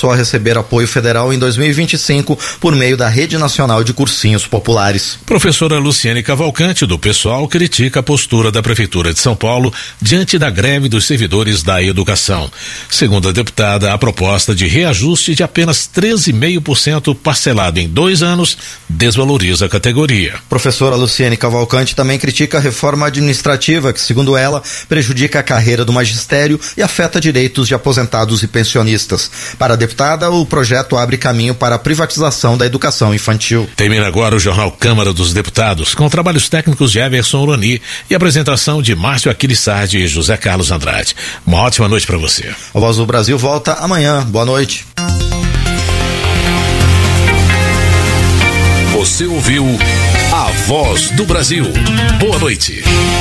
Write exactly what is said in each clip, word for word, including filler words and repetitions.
passou a receber apoio federal em dois mil e vinte e cinco por meio da Rede Nacional de Cursinhos Populares. Professora Luciane Cavalcante, do PSOL, critica a postura da Prefeitura de São Paulo diante da greve dos servidores da educação. Segundo a deputada, a proposta de reajuste de apenas treze vírgula cinco por cento parcelado em dois anos desvaloriza a categoria. Professora Luciane Cavalcante também critica a reforma administrativa que, segundo ela, prejudica a carreira do magistério e afeta direitos de aposentados e pensionistas. Para a deputada, o projeto abre caminho para a privatização da educação infantil. Termina agora o Jornal Câmara dos Deputados, com trabalhos técnicos de Everson Urani e apresentação de Márcio Aquiles Sardi e José Carlos Andrade. Uma ótima noite para você. A Voz do Brasil volta amanhã. Boa noite. Você ouviu A Voz do Brasil. Boa noite.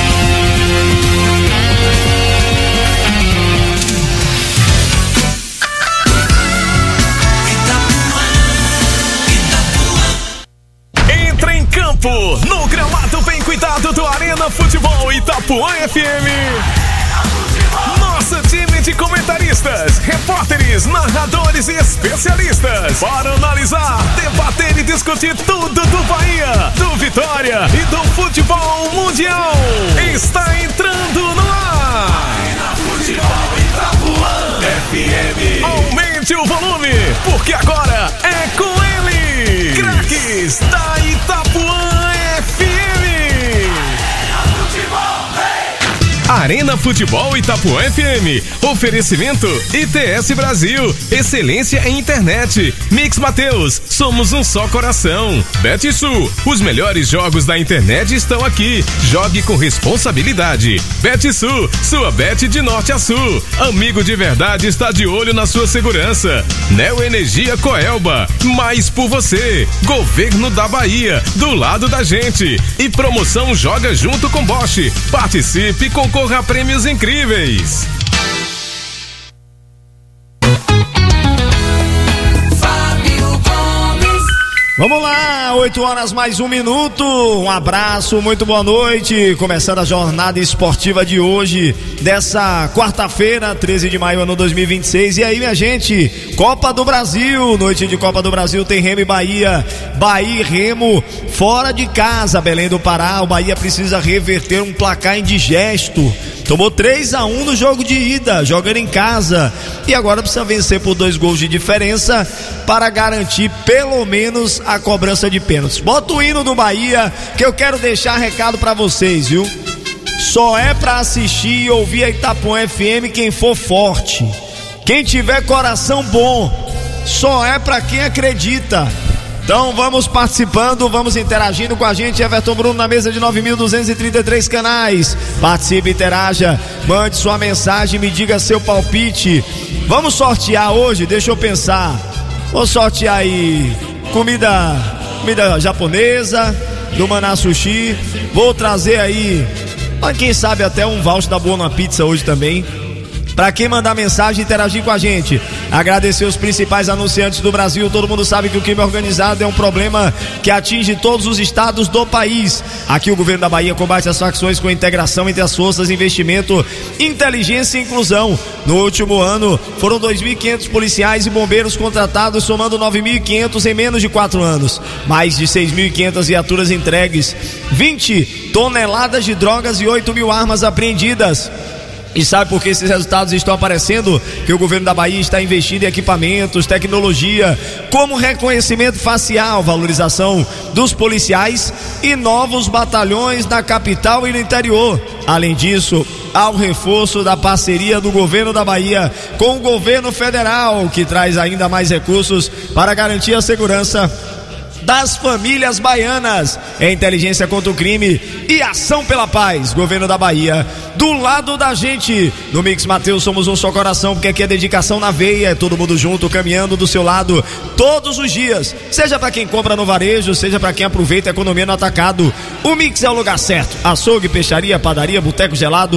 Entra em campo no gramado bem cuidado do Arena Futebol Itapuã F M. Nosso time de comentaristas, repórteres, narradores e especialistas para analisar, debater e discutir tudo do Bahia, do Vitória e do futebol mundial. Está entrando no ar. Arena Futebol Itapuã F M. Aumente o volume, porque agora é com ele, craques da Itapuã F M. Arena Futebol Itapuã F M. Oferecimento I T S Brasil. Excelência em internet. Mix Mateus. Somos um só coração. BetSul. Os melhores jogos da internet estão aqui. Jogue com responsabilidade. BetSul. Sua bet de norte a sul. Amigo de verdade está de olho na sua segurança. Neo Energia Coelba. Mais por você. Governo da Bahia. Do lado da gente. E promoção Joga Junto com Bosch. Participe com concorra a prêmios incríveis. Vamos lá, oito horas mais um minuto, um abraço, muito boa noite, começando a jornada esportiva de hoje, dessa quarta-feira, treze de maio, ano dois mil e vinte e seis, e aí minha gente, Copa do Brasil, noite de Copa do Brasil, tem Remo e Bahia, Bahia e Remo fora de casa, Belém do Pará, o Bahia precisa reverter um placar indigesto, tomou três a um no jogo de ida, jogando em casa, e agora precisa vencer por dois gols de diferença para garantir pelo menos a cobrança de pênaltis. Bota o hino do Bahia que eu quero deixar recado pra vocês, viu? Só é pra assistir e ouvir a Itapuã F M quem for forte, quem tiver coração bom, só é pra quem acredita. Então vamos participando, vamos interagindo com a gente. Everton Bruno na mesa de nove mil duzentos e trinta e três canais. Participe, interaja, mande sua mensagem, me diga seu palpite. Vamos sortear hoje, deixa eu pensar. Vou sortear aí comida, comida japonesa, do Maná Sushi. Vou trazer aí, quem sabe até um voucher da Boa Pizza hoje também. Pra quem mandar mensagem, interagir com a gente. Agradecer os principais anunciantes do Brasil. Todo mundo sabe que o crime organizado é um problema que atinge todos os estados do país. Aqui o governo da Bahia combate as facções com integração entre as forças, investimento, inteligência e inclusão. No último ano, foram dois mil e quinhentos policiais e bombeiros contratados, somando nove mil e quinhentos em menos de quatro anos. Mais de seis mil e quinhentas viaturas entregues, vinte toneladas de drogas e oito mil armas apreendidas. E sabe por que esses resultados estão aparecendo? Que o governo da Bahia está investindo em equipamentos, tecnologia, como reconhecimento facial, valorização dos policiais e novos batalhões na capital e no interior. Além disso, há o reforço da parceria do governo da Bahia com o governo federal, que traz ainda mais recursos para garantir a segurança das famílias baianas. É inteligência contra o crime e ação pela paz. Governo da Bahia, do lado da gente. No Mix Mateus somos um só coração, porque aqui é dedicação na veia, é todo mundo junto, caminhando do seu lado todos os dias, seja para quem compra no varejo, seja para quem aproveita a economia no atacado. O Mix é o lugar certo. Açougue, peixaria, padaria, boteco gelado,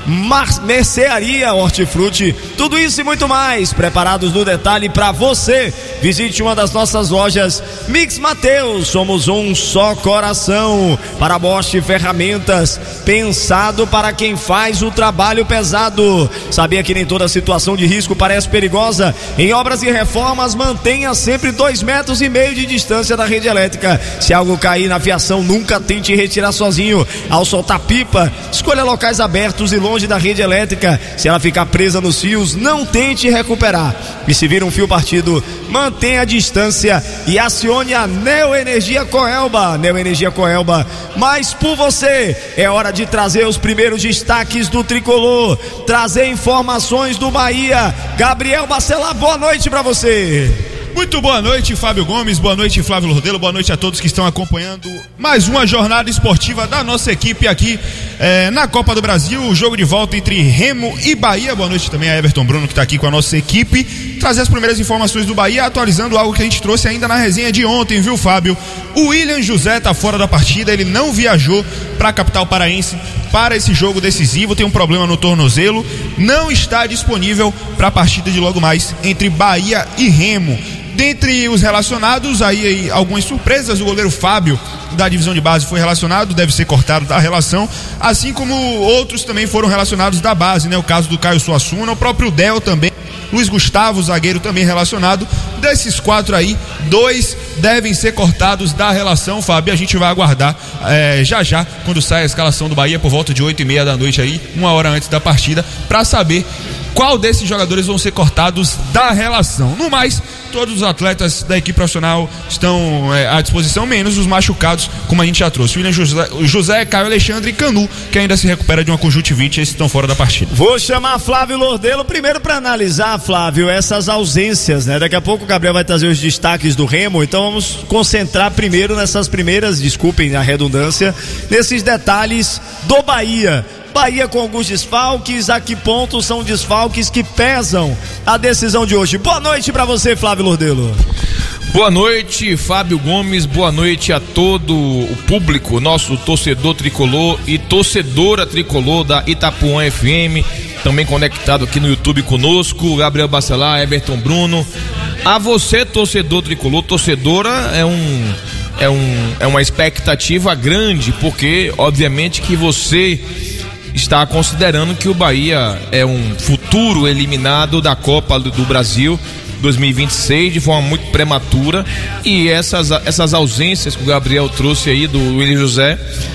Mar- Mercearia Hortifruti, tudo isso e muito mais, preparados no detalhe para você. Visite uma das nossas lojas Mix Mateus, somos um só coração. Para Bosch Ferramentas, pensado para quem faz o trabalho pesado. Sabia que nem toda situação de risco parece perigosa? Em obras e reformas, mantenha sempre dois metros e meio de distância da rede elétrica. Se algo cair na fiação, nunca tente retirar sozinho. Ao soltar pipa, escolha locais abertos e longe da rede elétrica. Se ela ficar presa nos fios, não tente recuperar. E se vir um fio partido, mantenha a distância e acione a Neoenergia Coelba. Neoenergia Coelba, mais por você. É hora de trazer os primeiros destaques do tricolor, trazer informações do Bahia. Gabriel Bacelar, boa noite pra você. Muito boa noite, Fábio Gomes, boa noite, Flávio Lordelo, boa noite a todos que estão acompanhando mais uma jornada esportiva da nossa equipe aqui eh, na Copa do Brasil, o jogo de volta entre Remo e Bahia. Boa noite também a Everton Bruno, que está aqui com a nossa equipe, trazer as primeiras informações do Bahia, atualizando algo que a gente trouxe ainda na resenha de ontem, viu, Fábio? O William José está fora da partida, ele não viajou para a capital paraense para esse jogo decisivo, tem um problema no tornozelo, não está disponível para a partida de logo mais entre Bahia e Remo. Dentre os relacionados, aí, aí algumas surpresas, o goleiro Fábio da divisão de base foi relacionado, deve ser cortado da relação, assim como outros também foram relacionados da base, né? O caso do Caio Suassuna, o próprio Del também, Luiz Gustavo, zagueiro, também relacionado. Desses quatro aí, dois devem ser cortados da relação, Fábio. A gente vai aguardar é, já já, quando sai a escalação do Bahia, por volta de oito e meia da noite aí, uma hora antes da partida, para saber qual desses jogadores vão ser cortados da relação. No mais, todos os atletas da equipe profissional estão é, à disposição, menos os machucados, como a gente já trouxe. William José, José, Caio Alexandre e Canu, que ainda se recupera de uma conjuntivite, esses estão fora da partida. Vou chamar Flávio Lordelo primeiro para analisar, Flávio, essas ausências, né? Daqui a pouco o Gabriel vai trazer os destaques do Remo, então vamos concentrar primeiro nessas primeiras, desculpem a redundância, nesses detalhes do Bahia. Bahia com alguns desfalques, a que ponto são desfalques que pesam a decisão de hoje? Boa noite pra você, Flávio Lordelo. Boa noite, Fábio Gomes, boa noite a todo o público, nosso torcedor tricolor e torcedora tricolor da Itapuã F M, também conectado aqui no YouTube conosco, Gabriel Bacelar, Everton Bruno. A você, torcedor tricolor, torcedora, é um, é um, é uma expectativa grande, porque obviamente que você está considerando que o Bahia é um futuro eliminado da Copa do Brasil dois mil e vinte e seis de forma muito prematura, e essas, essas ausências que o Gabriel trouxe aí do William José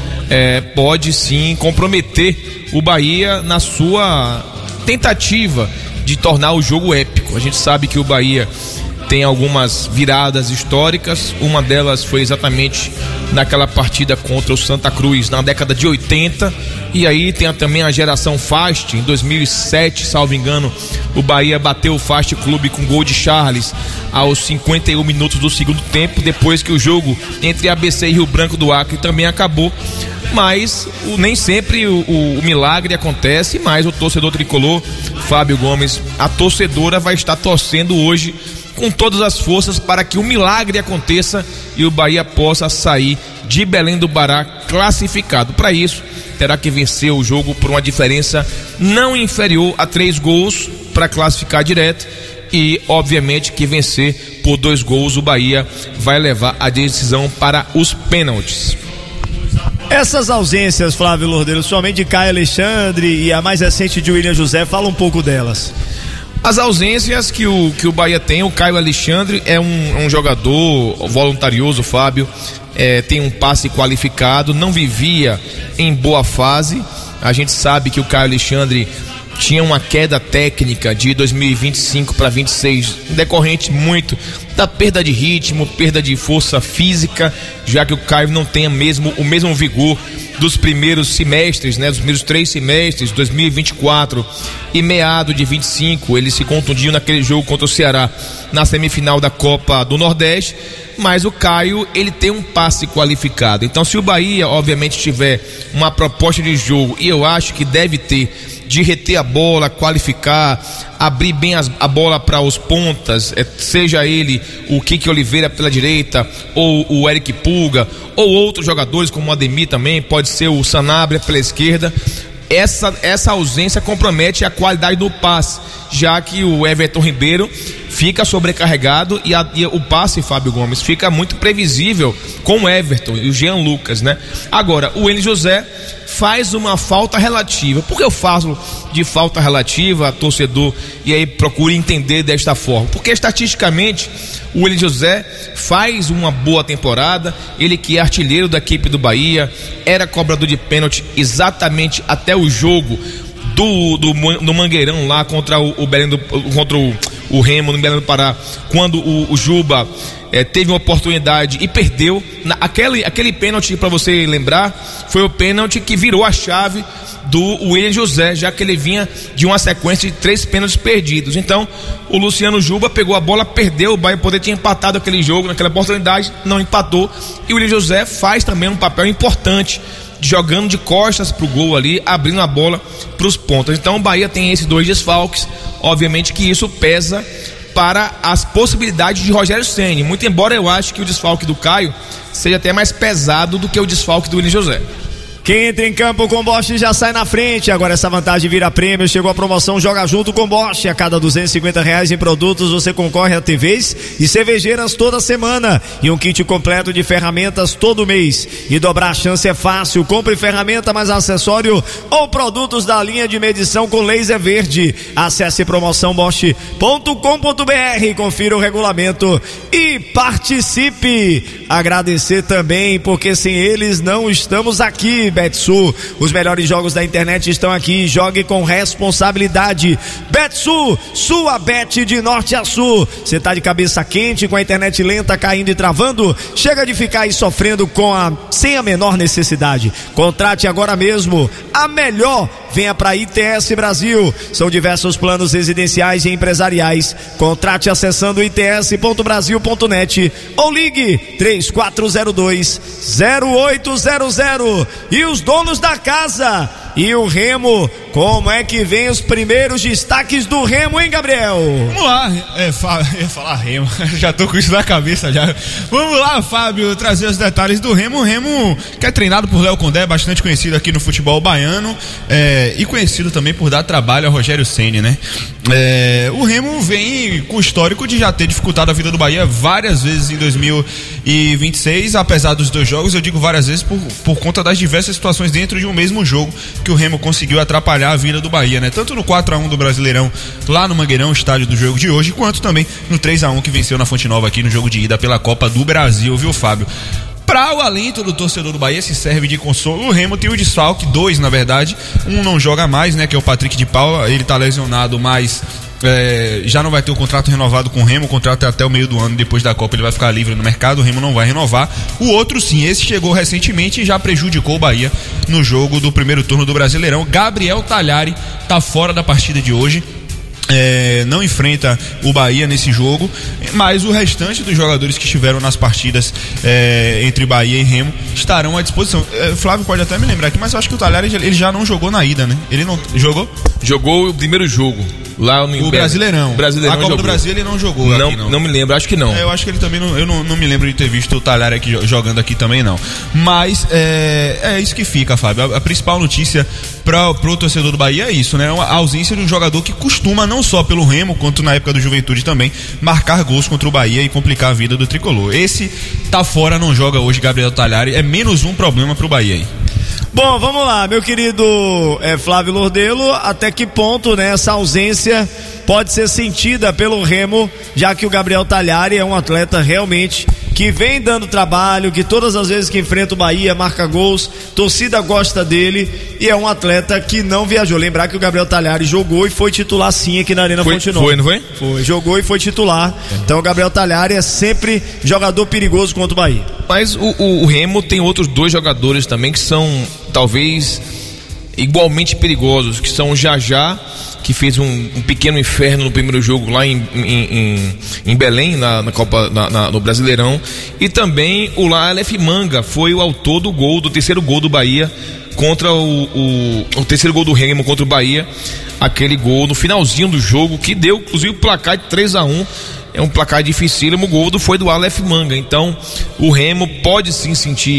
é, pode sim comprometer o Bahia na sua tentativa de tornar o jogo épico. A gente sabe que o Bahia tem algumas viradas históricas, uma delas foi exatamente naquela partida contra o Santa Cruz na década de oitenta, e aí tem também a geração Fast, em dois mil e sete, salvo engano, o Bahia bateu o Fast Clube com gol de Charles aos cinquenta e um minutos do segundo tempo, depois que o jogo entre A B C e Rio Branco do Acre também acabou. Mas o, nem sempre o, o, o milagre acontece, mas o torcedor tricolor, Fábio Gomes, a torcedora vai estar torcendo hoje com todas as forças para que o milagre aconteça e o Bahia possa sair de Belém do Pará classificado. Para isso, terá que vencer o jogo por uma diferença não inferior a três gols para classificar direto, e obviamente que vencer por dois gols o Bahia vai levar a decisão para os pênaltis. Essas ausências, Flávio Lordelo, somente de Caio Alexandre e a mais recente de William José, fala um pouco delas. As ausências que o, que o Bahia tem, o Caio Alexandre é um, um jogador voluntarioso, Fábio, é, tem um passe qualificado, não vivia em boa fase. A gente sabe que o Caio Alexandre tinha uma queda técnica de dois mil e vinte e cinco para vinte e seis, decorrente muito da perda de ritmo, perda de força física, já que o Caio não tem mesmo, o mesmo vigor dos primeiros semestres, né, dos primeiros três semestres, dois mil e vinte e quatro e meado de vinte e cinco, ele se contundiu naquele jogo contra o Ceará na semifinal da Copa do Nordeste, mas o Caio, ele tem um passe qualificado. Então, se o Bahia, obviamente, tiver uma proposta de jogo, e eu acho que deve ter, de reter a bola, qualificar, abrir bem as, a bola para os pontas, é, seja ele o Kiki Oliveira pela direita, ou o Eric Pulga, ou outros jogadores como o Ademir também, pode ser o Sanabria pela esquerda. essa, essa ausência compromete a qualidade do passe, já que o Everton Ribeiro fica sobrecarregado e, a, e o passe, Fábio Gomes, fica muito previsível com o Everton e o Jean Lucas, né? Agora, o Willian José faz uma falta relativa. Por que eu falo de falta relativa, torcedor, e aí procure entender desta forma? Porque estatisticamente o Willian José faz uma boa temporada, ele que é artilheiro da equipe do Bahia, era cobrador de pênalti exatamente até o jogo do, do, do Mangueirão lá contra o, o Belém do, contra o, o Remo no Belém do Pará, quando o, o Juba é, teve uma oportunidade e perdeu. Na, aquele, aquele pênalti, para você lembrar, foi o pênalti que virou a chave do Willian José, já que ele vinha de uma sequência de três pênaltis perdidos. Então o Luciano Juba pegou a bola, perdeu, o Bahia poderia ter empatado aquele jogo naquela oportunidade, não empatou, e o Willian José faz também um papel importante, jogando de costas pro gol ali, abrindo a bola pros pontas. Então o Bahia tem esses dois desfalques, obviamente que isso pesa para as possibilidades de Rogério Ceni, muito embora eu ache que o desfalque do Caio seja até mais pesado do que o desfalque do Willian José. Quem entra em campo com Bosch já sai na frente. Agora essa vantagem vira prêmio. Chegou a promoção Joga Junto com Bosch. A cada duzentos e cinquenta reais em produtos você concorre a T Vs e cervejeiras toda semana e um kit completo de ferramentas todo mês. E dobrar a chance é fácil. Compre ferramenta mais acessório ou produtos da linha de medição com laser verde. Acesse promoção bosch ponto com ponto br, confira o regulamento e participe. Agradecer também, porque sem eles não estamos aqui. Betsul, os melhores jogos da internet estão aqui. Jogue com responsabilidade. Betsul, sua bet de norte a sul. Você tá de cabeça quente com a internet lenta, caindo e travando? Chega de ficar aí sofrendo com a, sem a menor necessidade. Contrate agora mesmo a melhor. Venha para I T S Brasil. São diversos planos residenciais e empresariais. Contrate acessando i t s ponto brasil ponto net ou ligue três quatro zero dois zero oito zero zero. E os donos da casa e o Remo, como é que vem os primeiros destaques do Remo, hein, Gabriel? Vamos lá, é, fa- é falar Remo, já tô com isso na cabeça já. Vamos lá, Fábio, trazer os detalhes do Remo. O Remo, que é treinado por Léo Condé, bastante conhecido aqui no futebol baiano, é, e conhecido também por dar trabalho a Rogério Ceni, né? É, o Remo vem com o histórico de já ter dificultado a vida do Bahia várias vezes em dois mil e vinte e seis, apesar dos dois jogos, eu digo várias vezes por, por conta das diversas situações dentro de um mesmo jogo que o Remo conseguiu atrapalhar a vida do Bahia, né? Tanto no quatro a um do Brasileirão lá no Mangueirão, estádio do jogo de hoje, quanto também no três a um que venceu na Fonte Nova aqui no jogo de ida pela Copa do Brasil, viu, Fábio? Para o alento do torcedor do Bahia, se serve de consolo. O Remo tem o desfalque, dois na verdade. Um não joga mais, né? Que é o Patrick de Paula. Ele tá lesionado, mas é, já não vai ter o contrato renovado com o Remo. O contrato é até o meio do ano. Depois da Copa ele vai ficar livre no mercado. O Remo não vai renovar. O outro sim, esse chegou recentemente e já prejudicou o Bahia no jogo do primeiro turno do Brasileirão. Gabriel Talhari tá fora da partida de hoje. É, não enfrenta o Bahia nesse jogo, mas o restante dos jogadores que estiveram nas partidas é, entre Bahia e Remo estarão à disposição. É, Flávio pode até me lembrar aqui, mas eu acho que o Talhari ele já não jogou na ida, né? Ele não jogou? Jogou o primeiro jogo lá no o Brasileirão. Brasileirão. A Copa jogou. do Brasil ele não jogou. Não, aqui, não. não me lembro, acho que não. É, eu acho que ele também não. Eu não, não me lembro de ter visto o Talhari aqui jogando aqui também, não. Mas é, é isso que fica, Fábio. A, a principal notícia para o torcedor do Bahia é isso, né? A ausência de um jogador que costuma, não só pelo Remo, quanto na época do Juventude também, marcar gols contra o Bahia e complicar a vida do tricolor. Esse tá fora, não joga hoje, Gabriel Talhari. É menos um problema pro Bahia aí. Bom, vamos lá, meu querido é, Flávio Lordelo, até que ponto, né, essa ausência pode ser sentida pelo Remo, já que o Gabriel Talhari é um atleta realmente que vem dando trabalho, que todas as vezes que enfrenta o Bahia marca gols, torcida gosta dele e é um atleta que não viajou. Lembrar que o Gabriel Talhari jogou e foi titular sim aqui na Arena foi, Fonte Nova. Foi, não foi? Foi, jogou e foi titular. Então o Gabriel Talhari é sempre jogador perigoso contra o Bahia. Mas o, o, o Remo tem outros dois jogadores também que são talvez igualmente perigosos, que são o Jajá, que fez um, um pequeno inferno no primeiro jogo lá em, em, em, em Belém, na, na Copa, na, na, no Brasileirão, e também o Aleph Manga foi o autor do gol, do terceiro gol do Bahia contra o, o, o terceiro gol do Remo contra o Bahia, aquele gol no finalzinho do jogo que deu inclusive o placar de três a um. É um placar dificílimo, o gol do, foi do Aleph Manga. Então o Remo pode sim sentir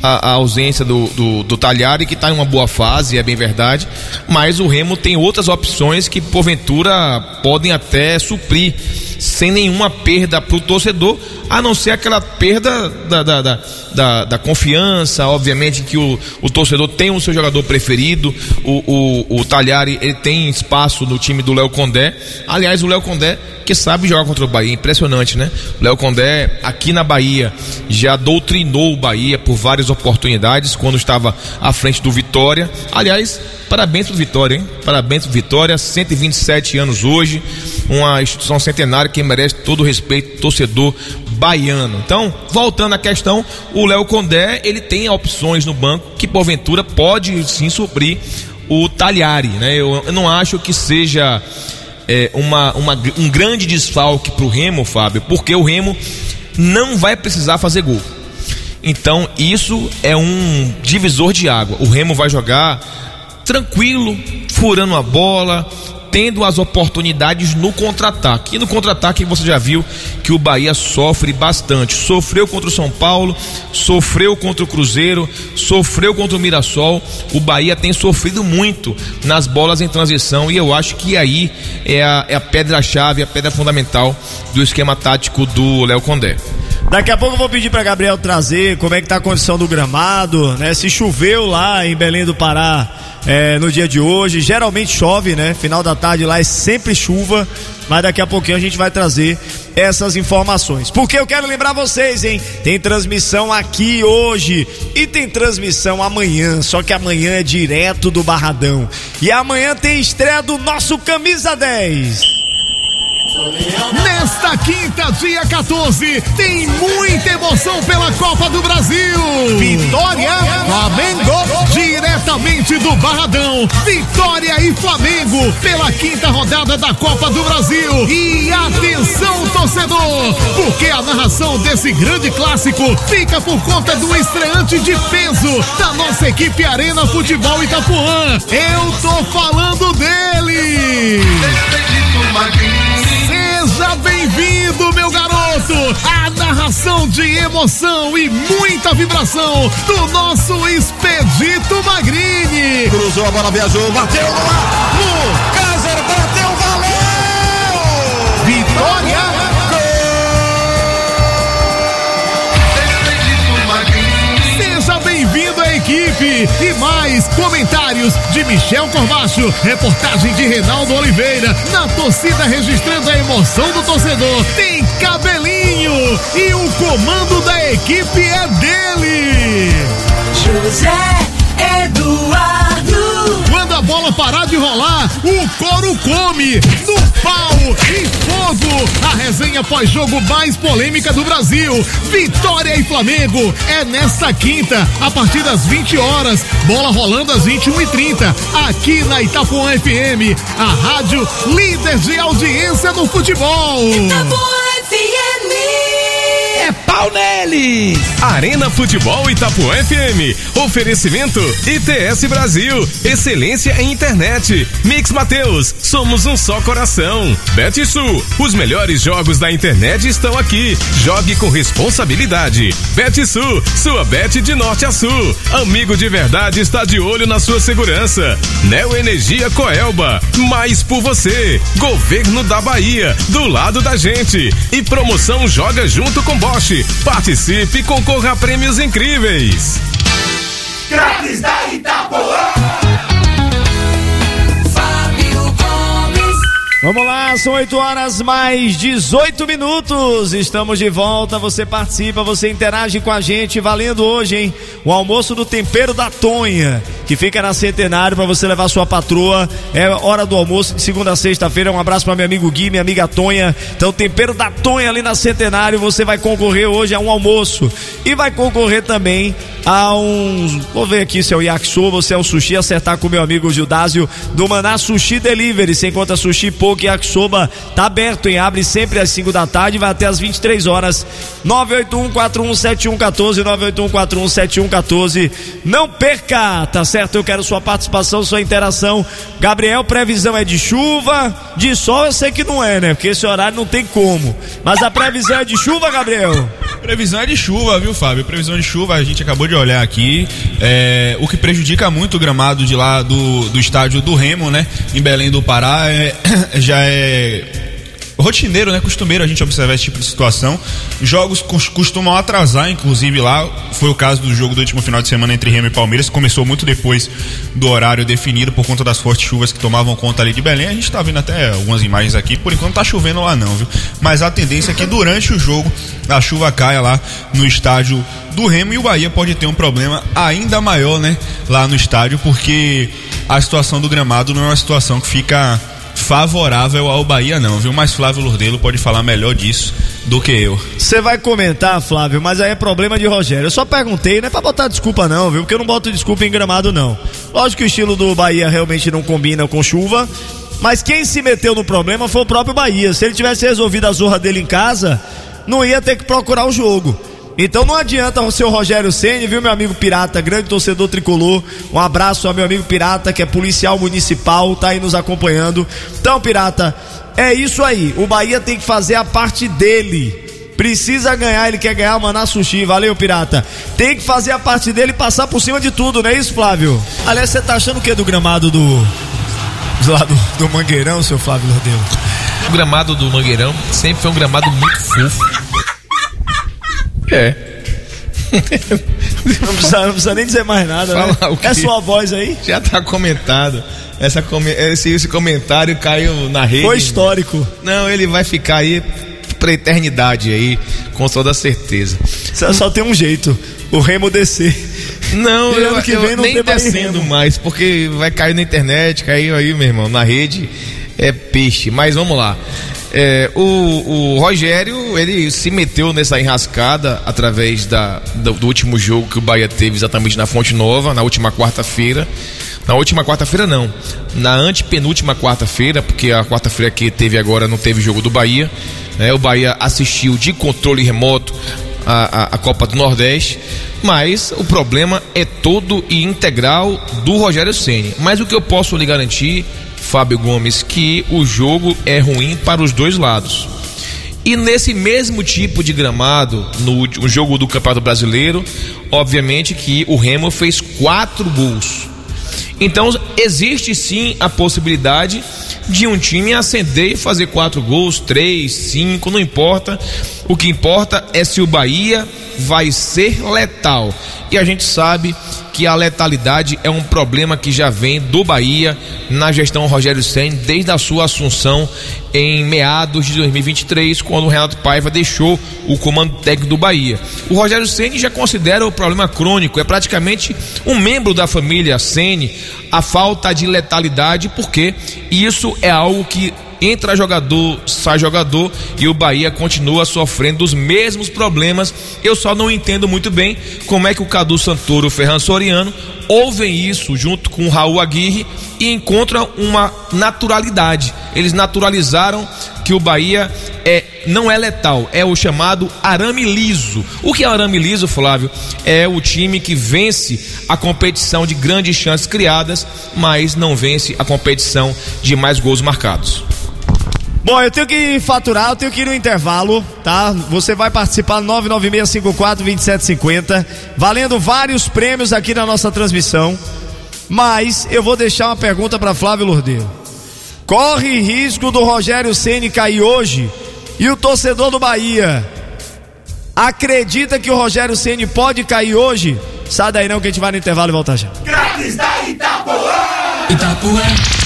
a, a ausência do, do, do Talhari, que está em uma boa fase, é bem verdade, mas o Remo tem outras opções que porventura podem até suprir sem nenhuma perda para o torcedor, a não ser aquela perda da, da, da, da, da confiança. Obviamente que o, o torcedor tem o seu jogador preferido, o, o, o Talhari, ele tem espaço no time do Léo Condé. Aliás, o Léo Condé, que sabe jogar contra o Bahia, impressionante, né? O Léo Condé, aqui na Bahia, já doutrinou o Bahia por várias oportunidades, quando estava à frente do Vitória. Aliás, parabéns pro Vitória, hein? Parabéns pro Vitória, cento e vinte e sete anos hoje, uma instituição centenária que merece todo o respeito do torcedor baiano. Então, voltando à questão, o Léo Condé, ele tem opções no banco que porventura pode sim suprir o Talhari, né? Eu, eu não acho que seja é, uma, uma, um grande desfalque pro Remo, Fábio, porque o Remo não vai precisar fazer gol. Então, isso é um divisor de água. O Remo vai jogar tranquilo, furando a bola, tendo as oportunidades no contra-ataque. E no contra-ataque você já viu que o Bahia sofre bastante. Sofreu contra o São Paulo, sofreu contra o Cruzeiro, sofreu contra o Mirassol. O Bahia tem sofrido muito nas bolas em transição, e eu acho que aí é a, é a pedra-chave, a pedra fundamental do esquema tático do Léo Condé. Daqui a pouco eu vou pedir para Gabriel trazer como é que tá a condição do gramado, né? Se choveu lá em Belém do Pará é, no dia de hoje. Geralmente chove, né? Final da tarde lá é sempre chuva, mas daqui a pouquinho a gente vai trazer essas informações. Porque eu quero lembrar vocês, hein? Tem transmissão aqui hoje e tem transmissão amanhã, só que amanhã é direto do Barradão. E amanhã tem estreia do nosso Camisa dez. Nesta quinta, dia quatorze, tem muita emoção pela Copa do Brasil. Vitória, Flamengo, diretamente do Barradão. Vitória e Flamengo pela quinta rodada da Copa do Brasil. E atenção, torcedor, porque a narração desse grande clássico fica por conta do estreante de peso da nossa equipe Arena Futebol Itapuã. Eu tô falando dele. Seja bem-vindo, meu garoto, a narração de emoção e muita vibração do nosso Expedito Magrini. Cruzou a bola, viajou, bateu no ar, o Kaiser bateu, valeu! Vitória! Seja bem-vindo à equipe e mais comentários de Michel Corbacho, reportagem de Reinaldo Oliveira, na torcida registrando a emoção do torcedor. Tem Cabelinho e o comando da equipe é dele, José Eduardo. Quando a bola parar de rolar, o couro come. No pau e fogo, a resenha pós-jogo mais polêmica do Brasil. Vitória e Flamengo é nesta quinta, a partir das vinte horas. Bola rolando às vinte e uma e trinta, aqui na Itapuã F M, a rádio líder de audiência no futebol. Itapuã F M. É pau nele! Arena Futebol Itapuã F M. Oferecimento I T S Brasil. Excelência em internet. Mix Mateus. Somos um só coração. BetSul. Os melhores jogos da internet estão aqui. Jogue com responsabilidade. BetSul. Sua bet de norte a sul. Amigo de verdade está de olho na sua segurança. Neo Energia Coelba. Mais por você. Governo da Bahia. Do lado da gente. E promoção Joga Junto com Bosch. Participe e concorra a prêmios incríveis. Craques da Itapuã. Fábio Gomes. Vamos lá, são oito horas mais dezoito minutos. Estamos de volta, você participa, você interage com a gente, valendo hoje, hein? O almoço do Tempero da Tonha, que fica na Centenário, para você levar sua patroa. É hora do almoço de segunda a sexta-feira. Um abraço para meu amigo Gui, minha amiga Tonha. Então, Tempero da Tonha ali na Centenário, você vai concorrer hoje a um almoço e vai concorrer também a um, vou ver aqui se é o yakisoba ou se é o sushi, acertar com meu amigo Gildásio do Maná Sushi Delivery. Você encontra sushi, poke e yakisoba, tá aberto, hein? Abre sempre às cinco da tarde, vai até às vinte e três horas. nove oito um quatro um sete um um quatro, nove oito um quatro um sete um um quatro. Não perca, tá certo? Eu quero sua participação, sua interação. Gabriel, previsão é de chuva, de sol eu sei que não é, né? Porque esse horário não tem como. Mas a previsão é de chuva, Gabriel? Previsão é de chuva, viu, Fábio? Previsão de chuva, a gente acabou de olhar aqui. É, o que prejudica muito o gramado de lá do, do estádio do Remo, né? Em Belém do Pará, é, já é rotineiro, né? Costumeiro a gente observar esse tipo de situação. Jogos costumam atrasar, inclusive lá foi o caso do jogo do último final de semana entre Remo e Palmeiras, que começou muito depois do horário definido por conta das fortes chuvas que tomavam conta ali de Belém. A gente tá vendo até algumas imagens aqui, por enquanto tá chovendo lá não, viu? Mas a tendência é que durante o jogo a chuva caia lá no estádio do Remo e o Bahia pode ter um problema ainda maior, né? Lá no estádio, porque a situação do gramado não é uma situação que fica favorável ao Bahia não, viu? Mas Flávio Lurdelo pode falar melhor disso do que eu. Você vai comentar, Flávio, mas aí é problema de Rogério. Eu só perguntei, não é pra botar desculpa não, viu? Porque eu não boto desculpa em gramado não. Lógico que o estilo do Bahia realmente não combina com chuva, mas quem se meteu no problema foi o próprio Bahia. Se ele tivesse resolvido a zorra dele em casa, não ia ter que procurar o jogo. Então não adianta o seu Rogério Ceni, viu, meu amigo Pirata, grande torcedor tricolor. Um abraço ao meu amigo Pirata, que é policial municipal, tá aí nos acompanhando. Então, Pirata, é isso aí. O Bahia tem que fazer a parte dele. Precisa ganhar, ele quer ganhar o Maná Sushi. Valeu, Pirata. Tem que fazer a parte dele e passar por cima de tudo, não é isso, Flávio? Aliás, você tá achando o que do gramado do... do lado do Mangueirão, seu Flávio Lordelo? O gramado do Mangueirão sempre foi um gramado muito fofo. É. Não precisa, não precisa nem dizer mais nada, né? É sua voz aí? Já tá comentado. Essa, esse, esse comentário caiu na rede. Foi histórico. Não, ele vai ficar aí pra eternidade aí, com toda certeza. Só, só tem um jeito, o Remo descer. Não, e eu, ano que eu vem não nem descendo mais, porque vai cair na internet, caiu aí, meu irmão, na rede é peixe. Mas vamos lá. É, o, o Rogério, ele se meteu nessa enrascada através da, do, do último jogo que o Bahia teve exatamente na Fonte Nova, na última quarta-feira. Na última quarta-feira não, na antepenúltima quarta-feira, porque a quarta-feira que teve agora não teve jogo do Bahia, né? O Bahia assistiu de controle remoto a, a, a Copa do Nordeste, mas o problema é todo e integral do Rogério Ceni. Mas o que eu posso lhe garantir, Fábio Gomes, que o jogo é ruim para os dois lados. E nesse mesmo tipo de gramado, no, no jogo do Campeonato Brasileiro, obviamente que o Remo fez quatro gols. Então existe sim a possibilidade de um time ascender e fazer quatro gols, três, cinco, não importa. O que importa é se o Bahia vai ser letal. E a gente sabe que a letalidade é um problema que já vem do Bahia na gestão Rogério Ceni desde a sua assunção em meados de dois mil e vinte e três, quando o Renato Paiva deixou o comando técnico do Bahia. O Rogério Ceni já considera o problema crônico, é praticamente um membro da família Ceni, a falta de letalidade, porque isso é algo que entra jogador, sai jogador, e o Bahia continua sofrendo os mesmos problemas. Eu só não entendo muito bem como é que o Cadu Santoro e o Ferran Soriano ouvem isso junto com o Raul Aguirre e encontram uma naturalidade. Eles naturalizaram que o Bahia é, não é letal, é o chamado arame liso. O que é arame liso, Flávio? É o time que vence a competição de grandes chances criadas, mas não vence a competição de mais gols marcados. Bom, eu tenho que faturar, eu tenho que ir no intervalo, tá? Você vai participar no nove nove seis cinco quatro dois sete cinco zero, valendo vários prêmios aqui na nossa transmissão. Mas eu vou deixar uma pergunta para Flávio Lurdelo. Corre risco do Rogério Ceni cair hoje? E o torcedor do Bahia acredita que o Rogério Ceni pode cair hoje? Sai daí não que a gente vai no intervalo e volta já. Grátis da Itapuã! Itapuã!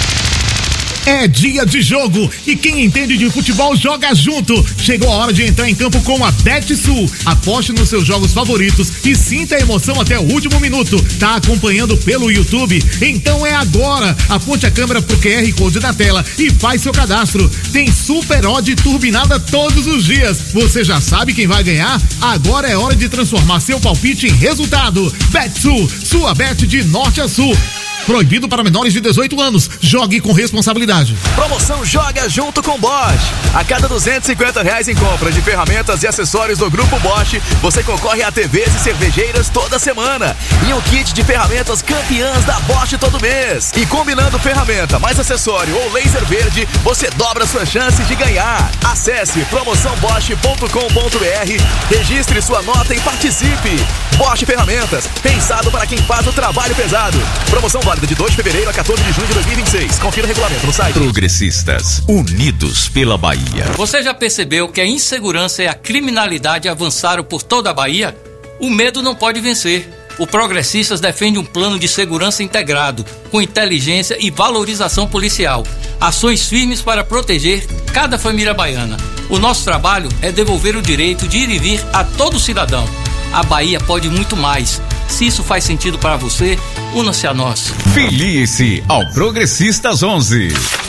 É dia de jogo e quem entende de futebol joga junto. Chegou a hora de entrar em campo com a BetSul. Aposte nos seus jogos favoritos e sinta a emoção até o último minuto. Tá acompanhando pelo YouTube? Então é agora. Aponte a câmera pro Q R Code da tela e faz seu cadastro. Tem super odd turbinada todos os dias. Você já sabe quem vai ganhar? Agora é hora de transformar seu palpite em resultado. BetSul, sua bet de norte a sul. Proibido para menores de dezoito anos. Jogue com responsabilidade. Promoção Joga Junto com Bosch. A cada duzentos e cinquenta reais em compra de ferramentas e acessórios do Grupo Bosch, você concorre a T Vs e cervejeiras toda semana. E um kit de ferramentas campeãs da Bosch todo mês. E combinando ferramenta mais acessório ou laser verde, você dobra suas chances de ganhar. Acesse promoção bosch ponto com ponto br, registre sua nota e participe. Bosch Ferramentas, pensado para quem faz o trabalho pesado. Promoção válida de dois de fevereiro a quatorze de junho de dois mil e vinte e seis. Confira o regulamento no site. Progressistas, unidos pela Bahia. Você já percebeu que a insegurança e a criminalidade avançaram por toda a Bahia? O medo não pode vencer. O Progressistas defende um plano de segurança integrado, com inteligência e valorização policial. Ações firmes para proteger cada família baiana. O nosso trabalho é devolver o direito de ir e vir a todo cidadão. A Bahia pode muito mais. Se isso faz sentido para você, una-se a nós. Filie-se ao Progressistas onze.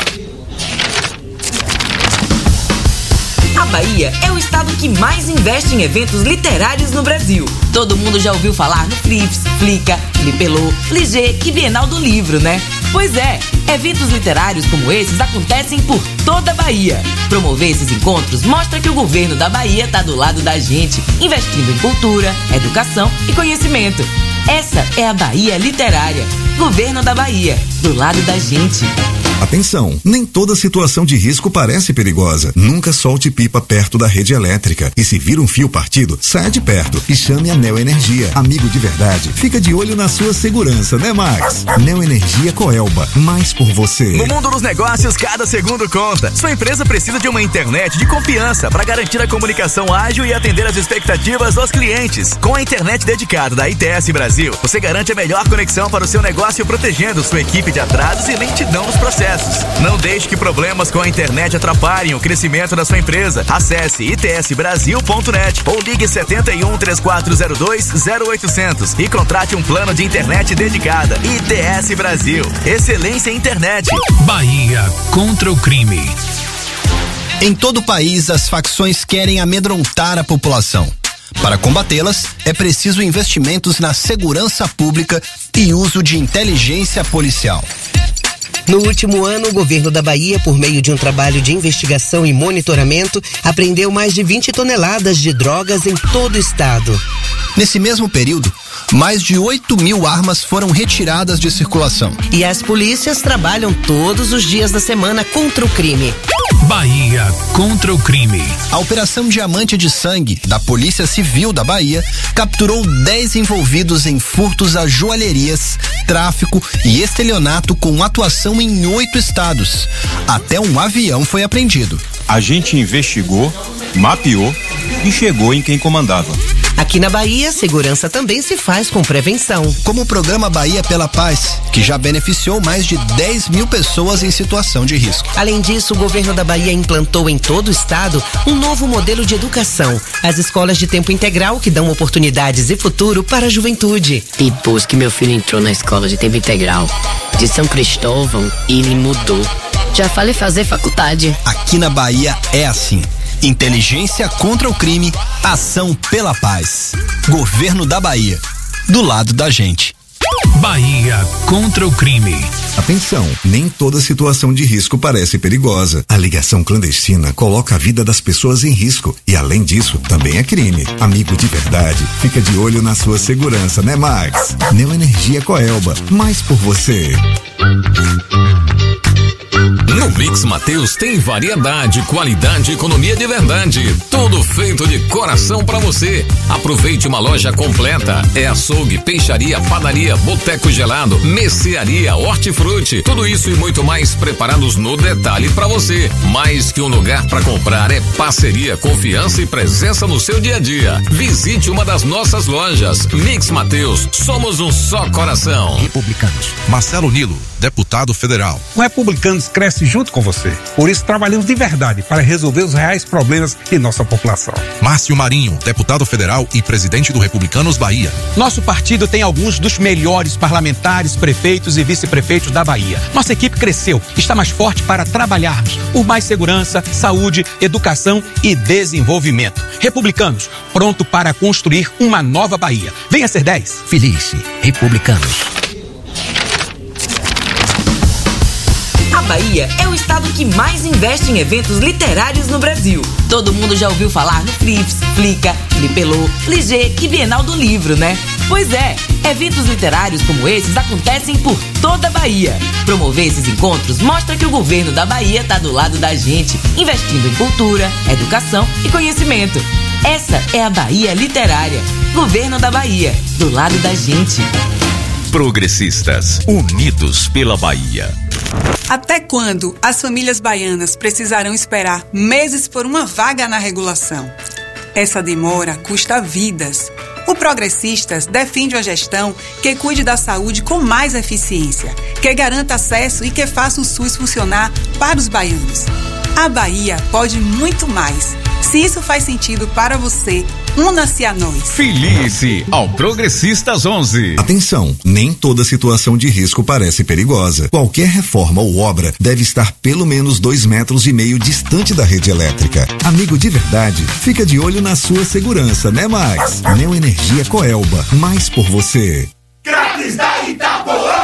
A Bahia é o estado que mais investe em eventos literários no Brasil. Todo mundo já ouviu falar no Flips, Flica, Flipelô, Fligê e Bienal do Livro, né? Pois é, eventos literários como esses acontecem por toda a Bahia. Promover esses encontros mostra que o governo da Bahia está do lado da gente, investindo em cultura, educação e conhecimento. Essa é a Bahia Literária. Governo da Bahia, do lado da gente. Atenção, nem toda situação de risco parece perigosa. Nunca solte pipa perto da rede elétrica. E se vir um fio partido, saia de perto e chame a Neoenergia. Amigo de verdade, fica de olho na sua segurança, né, Max? Neoenergia Coelba, mais por você. No mundo dos negócios, cada segundo conta. Sua empresa precisa de uma internet de confiança para garantir a comunicação ágil e atender as expectativas dos clientes. Com a internet dedicada da I T S Brasil, você garante a melhor conexão para o seu negócio, protegendo sua equipe de atrasos e lentidão nos processos. Não deixe que problemas com a internet atrapalhem o crescimento da sua empresa. Acesse i t s brasil ponto net ou ligue setenta e um, três quatro zero dois, zero oitocentos e contrate um plano de internet dedicada. I T S Brasil. Excelência em internet. Bahia contra o crime. Em todo o país, as facções querem amedrontar a população. Para combatê-las, é preciso investimentos na segurança pública e uso de inteligência policial. No último ano, o governo da Bahia, por meio de um trabalho de investigação e monitoramento, apreendeu mais de vinte toneladas de drogas em todo o estado. Nesse mesmo período, mais de oito mil armas foram retiradas de circulação. E as polícias trabalham todos os dias da semana contra o crime. Bahia contra o crime. A Operação Diamante de Sangue da Polícia Civil da Bahia capturou dez envolvidos em furtos a joalherias, tráfico e estelionato com atuação em oito estados. Até um avião foi apreendido. A gente investigou, mapeou e chegou em quem comandava. Aqui na Bahia, segurança também se faz com prevenção. Como o programa Bahia pela Paz, que já beneficiou mais de dez mil pessoas em situação de risco. Além disso, o governo da Bahia implantou em todo o estado um novo modelo de educação. As escolas de tempo integral que dão oportunidades e futuro para a juventude. Depois que meu filho entrou na escola de tempo integral de São Cristóvão, ele mudou. Já falei fazer faculdade. Aqui na Bahia é assim. Inteligência contra o crime, ação pela paz. Governo da Bahia, do lado da gente. Bahia contra o crime. Atenção, nem toda situação de risco parece perigosa. A ligação clandestina coloca a vida das pessoas em risco e, além disso, também é crime. Amigo de verdade, fica de olho na sua segurança, né, Max? Neoenergia Coelba, mais por você. No Mix Mateus tem variedade, qualidade e economia de verdade. Tudo feito de coração pra você. Aproveite uma loja completa. É açougue, peixaria, padaria, boteco gelado, mercearia, hortifruti. Tudo isso e muito mais preparados no detalhe pra você. Mais que um lugar pra comprar, é parceria, confiança e presença no seu dia a dia. Visite uma das nossas lojas. Mix Mateus, somos um só coração. Republicanos. Marcelo Nilo, deputado federal. O Republicanos cresce junto com você. Por isso trabalhamos de verdade para resolver os reais problemas de nossa população. Márcio Marinho, deputado federal e presidente do Republicanos Bahia. Nosso partido tem alguns dos melhores parlamentares, prefeitos e vice-prefeitos da Bahia. Nossa equipe cresceu, está mais forte para trabalharmos por mais segurança, saúde, educação e desenvolvimento. Republicanos, pronto para construir uma nova Bahia. Venha ser dez. Filie-se, Republicanos. Bahia é o estado que mais investe em eventos literários no Brasil. Todo mundo já ouviu falar no Flifs, Flica, Flipelô, Fligê e Bienal do Livro, né? Pois é, eventos literários como esses acontecem por toda a Bahia. Promover esses encontros mostra que o governo da Bahia está do lado da gente, investindo em cultura, educação e conhecimento. Essa é a Bahia Literária. Governo da Bahia, do lado da gente. Progressistas, unidos pela Bahia. Até quando as famílias baianas precisarão esperar meses por uma vaga na regulação? Essa demora custa vidas. O Progressistas defende uma gestão que cuide da saúde com mais eficiência, que garanta acesso e que faça o SUS funcionar para os baianos. A Bahia pode muito mais. Se isso faz sentido para você, una-se a nós. Filie-se ao Progressistas onze. Atenção, nem toda situação de risco parece perigosa. Qualquer reforma ou obra deve estar pelo menos dois metros e meio distante da rede elétrica. Amigo de verdade, fica de olho na sua segurança, né, mais? Neoenergia Coelba, mais por você. Grátis da Itapuã!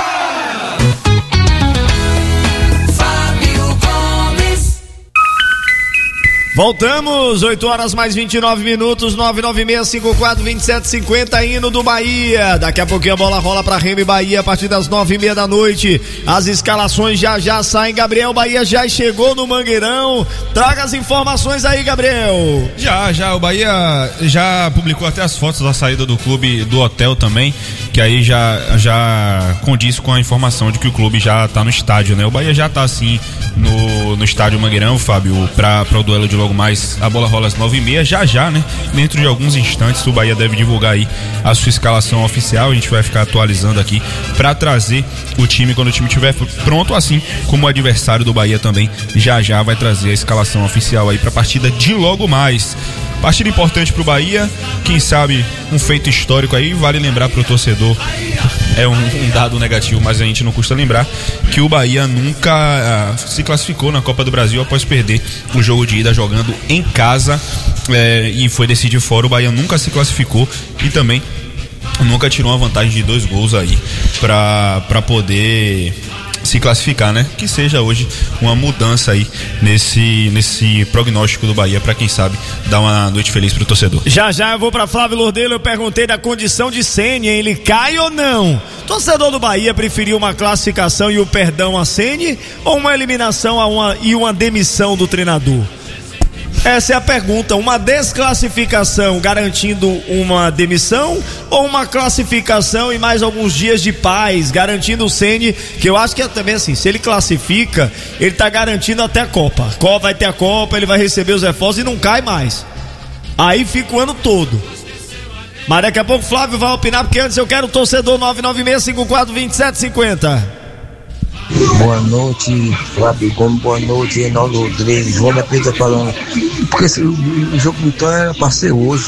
Voltamos, oito horas mais vinte e nove minutos, nove nove seis cinco quatro dois sete cinco zero, hino do Bahia. Daqui a pouquinho a bola rola pra Remo e Bahia a partir das nove e meia da noite. As escalações já já saem. Gabriel, Bahia já chegou no Mangueirão. Traga as informações aí, Gabriel. Já, já, o Bahia já publicou até as fotos da saída do clube do hotel também, que aí já, já condiz com a informação de que o clube já tá no estádio, né? O Bahia já tá assim no, no estádio Mangueirão, Fábio, pra, pra o duelo de logo mais. A bola rola às nove e meia, já já, né? Dentro de alguns instantes o Bahia deve divulgar aí a sua escalação oficial. A gente vai ficar atualizando aqui pra trazer o time quando o time estiver pronto, assim como o adversário do Bahia também já já vai trazer a escalação oficial aí pra partida de logo mais. Partida importante pro Bahia, quem sabe um feito histórico aí. Vale lembrar pro torcedor, é um, um dado negativo, mas a gente não custa lembrar, que o Bahia nunca ah, se classificou na Copa do Brasil após perder o jogo de ida jogando em casa, é, e foi decidir fora. O Bahia nunca se classificou e também nunca tirou uma vantagem de dois gols aí pra, pra poder se classificar, né? Que seja hoje uma mudança aí nesse, nesse prognóstico do Bahia, pra quem sabe dar uma noite feliz pro torcedor. Já já eu vou pra Flávio Lordelo. Eu perguntei da condição de Ceni, ele cai ou não? Torcedor do Bahia preferiu uma classificação e o perdão a Ceni, ou uma eliminação a uma, e uma demissão do treinador? Essa é a pergunta. Uma desclassificação garantindo uma demissão, ou uma classificação e mais alguns dias de paz garantindo o Ceni, que eu acho que é também assim, se ele classifica, ele tá garantindo até a Copa. Copa vai ter a Copa, ele vai receber os reforços e não cai mais. Aí fica o ano todo. Mas daqui a pouco o Flávio vai opinar, porque antes eu quero o torcedor. Nove nove seis cinco quatro dois sete cinco zero. Boa noite, Flávio Gomes, boa noite, Reinaldo Rodrigues, João da Pedra falando. Porque esse, o, o jogo do Vitória era pra ser hoje.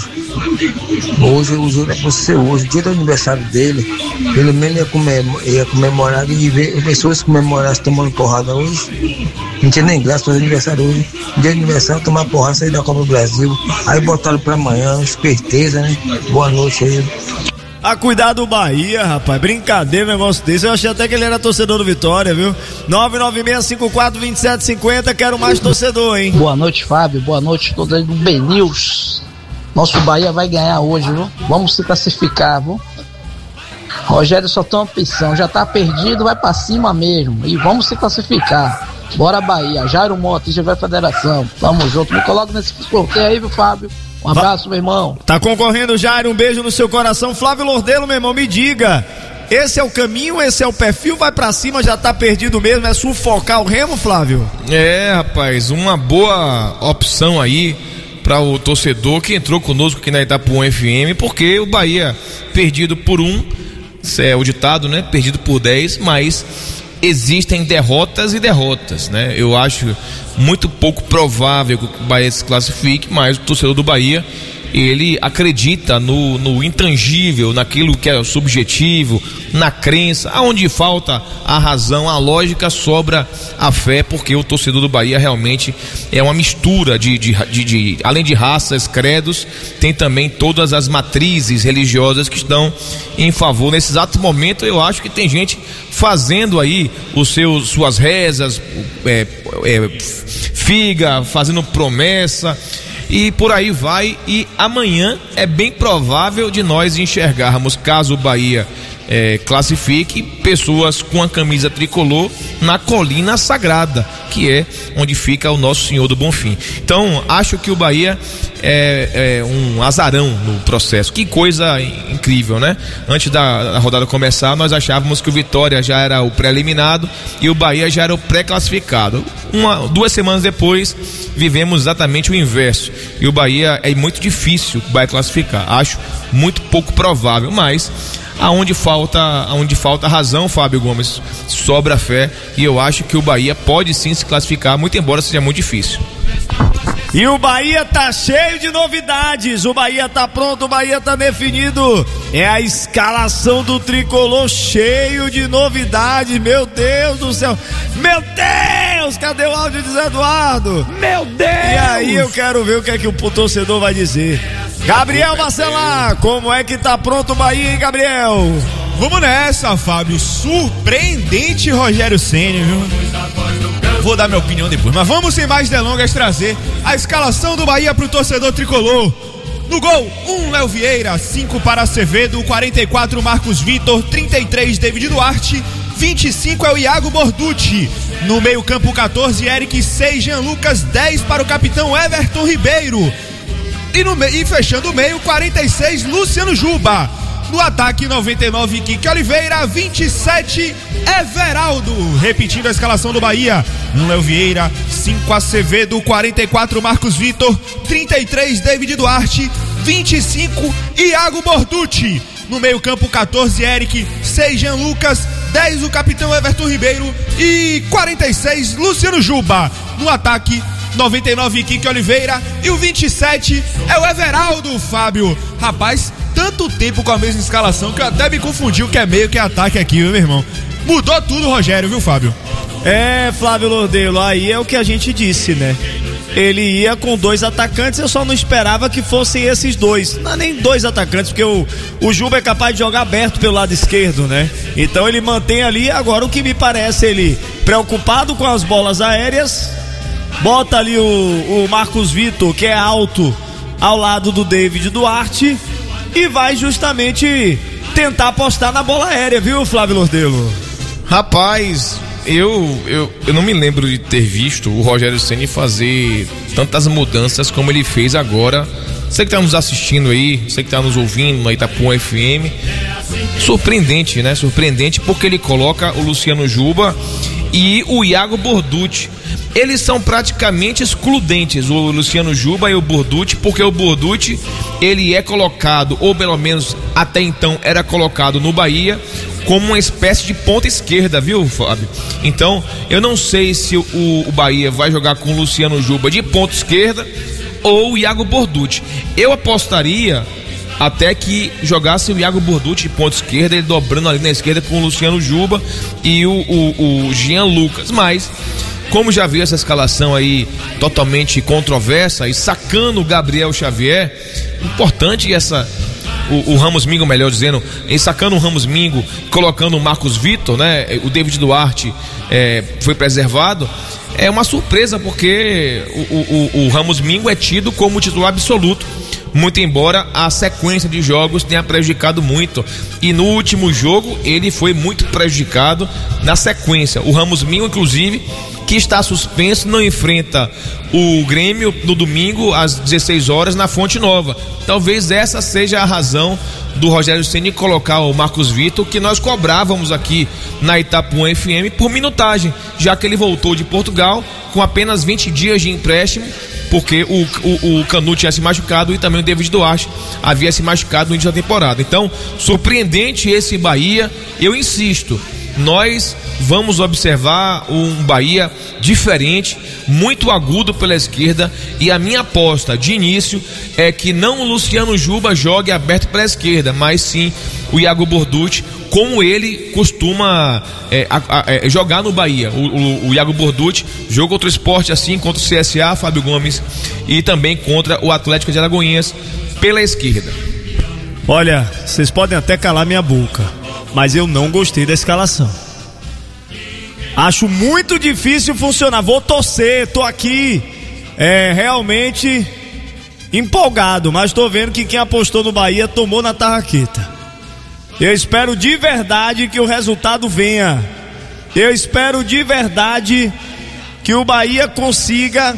Hoje o jogo era pra ser hoje, o dia do aniversário dele. Pelo menos ia, comemor, ia comemorar e ver as pessoas comemorassem tomando porrada hoje. Não tinha nem graça fazer aniversário hoje. Dia de aniversário, tomar porrada, sair da Copa do Brasil. Aí botaram pra amanhã, esperteza, né? Boa noite aí. A cuidar do Bahia, rapaz, brincadeira, negócio desse. Eu achei até que ele era torcedor do Vitória, viu? nove nove seis cinco quatro dois sete cinco zero, quero mais torcedor, hein? Boa noite, Fábio, boa noite todos aí do B News. Nosso Bahia vai ganhar hoje, viu? Vamos se classificar, viu? Rogério só tem uma opção, já tá perdido, vai pra cima mesmo. E vamos se classificar. Bora Bahia, Jairo Mota, G V Federação, tamo junto. Me coloca nesse sorteio aí, viu, Fábio? Um abraço, meu irmão. Tá concorrendo, Jairo, um beijo no seu coração. Flávio Lordelo, meu irmão, me diga, esse é o caminho, esse é o perfil, vai pra cima, já tá perdido mesmo, é sufocar o Remo, Flávio? É, rapaz, uma boa opção aí para o torcedor que entrou conosco aqui na Itapuã F M, porque o Bahia perdido por um, é o ditado, né? Perdido por dez, mas existem derrotas e derrotas, né? Eu acho muito pouco provável que o Bahia se classifique, mas o torcedor do Bahia ele acredita no, no intangível, naquilo que é subjetivo, na crença. Aonde falta a razão, a lógica, sobra a fé, porque o torcedor do Bahia realmente é uma mistura de, de, de, de além de raças, credos, tem também todas as matrizes religiosas que estão em favor. Nesse exato momento, eu acho que tem gente fazendo aí os seus, suas rezas, é, é, figa, fazendo promessa e por aí vai. E amanhã é bem provável de nós enxergarmos, caso o Bahia é, classifique, pessoas com a camisa tricolor na Colina Sagrada, que é onde fica o Nosso Senhor do Bonfim. Então acho que o Bahia é, é um azarão no processo. Que coisa incrível, né? Antes da, da rodada começar, nós achávamos que o Vitória já era o pré-eliminado e o Bahia já era o pré-classificado. Uma, duas semanas depois vivemos exatamente o inverso, e o Bahia é muito difícil o Bahia classificar, acho muito pouco provável, mas aonde falta, aonde falta razão, Fábio Gomes, sobra fé, e eu acho que o Bahia pode sim se classificar, muito embora seja muito difícil. E o Bahia tá cheio de novidades, o Bahia tá pronto, o Bahia tá definido, é a escalação do tricolor cheio de novidades, meu Deus do céu, meu Deus, cadê o áudio de Zé Eduardo? Meu Deus! E aí eu quero ver o que é que o torcedor vai dizer. Gabriel Bacelar, como é que tá pronto o Bahia, hein, Gabriel? Vamos nessa, Fábio, surpreendente Rogério Ceni, viu? Vou dar minha opinião depois, mas vamos sem mais delongas trazer a escalação do Bahia pro torcedor tricolor. No gol, um Léo Vieira, cinco para Acevedo, quarenta e quatro Marcos Vitor, trinta e três David Duarte, vinte e cinco é o Iago Borducci. No meio campo, catorze Eric, seis Jean Lucas, dez para o capitão Everton Ribeiro. E, no meio, e fechando o meio, quarenta e seis Luciano Juba. No ataque, noventa e nove Kiki Oliveira, vinte e sete Everaldo. Repetindo a escalação do Bahia: um Léo Vieira, cinco Acevedo, quarenta e quatro Marcos Vitor, trinta e três David Duarte, vinte e cinco Iago Borducci. No meio campo, catorze Eric, seis Jean Lucas, dez o capitão Everton Ribeiro e quarenta e seis Luciano Juba. No ataque, noventa e nove Kiki Oliveira e o vinte e sete é o Everaldo, Fábio. Rapaz, tanto tempo com a mesma escalação que eu até me confundi o que é meio que é ataque aqui, viu, meu irmão? Mudou tudo, Rogério, viu, Fábio? É, Flávio Lordelo, aí é o que a gente disse, né? Ele ia com dois atacantes, eu só não esperava que fossem esses dois. Não é nem dois atacantes, porque o, o Juba é capaz de jogar aberto pelo lado esquerdo, né? Então ele mantém ali, agora o que me parece, ele preocupado com as bolas aéreas, bota ali o, o Marcos Vitor, que é alto, ao lado do David Duarte, e vai justamente tentar apostar na bola aérea, viu, Flávio Lordelo? Rapaz, eu, eu, eu não me lembro de ter visto o Rogério Ceni fazer tantas mudanças como ele fez agora. Você que está nos assistindo aí, você que está nos ouvindo na Itapuã F M, surpreendente, né? Surpreendente porque ele coloca o Luciano Juba e o Iago Borducci. Eles são praticamente excludentes, o Luciano Juba e o Borducci, porque o Borducci, ele é colocado, ou pelo menos até então era colocado no Bahia, como uma espécie de ponta esquerda, viu, Fábio? Então, eu não sei se o, o Bahia vai jogar com o Luciano Juba de ponta esquerda ou o Iago Borducci. Eu apostaria até que jogasse o Iago Borducci de ponta esquerda, ele dobrando ali na esquerda com o Luciano Juba e o, o, o Jean Lucas, mas como já viu essa escalação aí totalmente controversa e sacando o Gabriel Xavier, importante essa o, o Ramos Mingo, melhor dizendo, em sacando o Ramos Mingo, colocando o Marcos Vitor, né? O David Duarte é, foi preservado. É uma surpresa porque o, o, o Ramos Mingo é tido como titular absoluto, muito embora a sequência de jogos tenha prejudicado muito, e no último jogo ele foi muito prejudicado na sequência. O Ramos Mingo, inclusive, que está suspenso, não enfrenta o Grêmio no domingo às dezesseis horas na Fonte Nova. Talvez essa seja a razão do Rogério Ceni colocar o Marcos Vitor, que nós cobrávamos aqui na Itapuã F M por minutagem, já que ele voltou de Portugal com apenas vinte dias de empréstimo, porque o, o, o Canu tinha se machucado e também o David Duarte havia se machucado no início da temporada. Então, surpreendente esse Bahia. Eu insisto, nós vamos observar um Bahia diferente, muito agudo pela esquerda, e a minha aposta de início é que não o Luciano Juba jogue aberto pela esquerda, mas sim o Iago Borducci, como ele costuma é, a, a, é, jogar no Bahia. O, o, o Iago Borducci jogou contra o Sport assim, contra o C S A, Fábio Gomes, e também contra o Atlético de Alagoinhas pela esquerda. Olha, vocês podem até calar minha boca, mas eu não gostei da escalação. Acho muito difícil funcionar. Vou torcer, tô aqui é, realmente empolgado, mas tô vendo que quem apostou no Bahia tomou na tarraqueta. Eu espero de verdade que o resultado venha. Eu espero de verdade que o Bahia consiga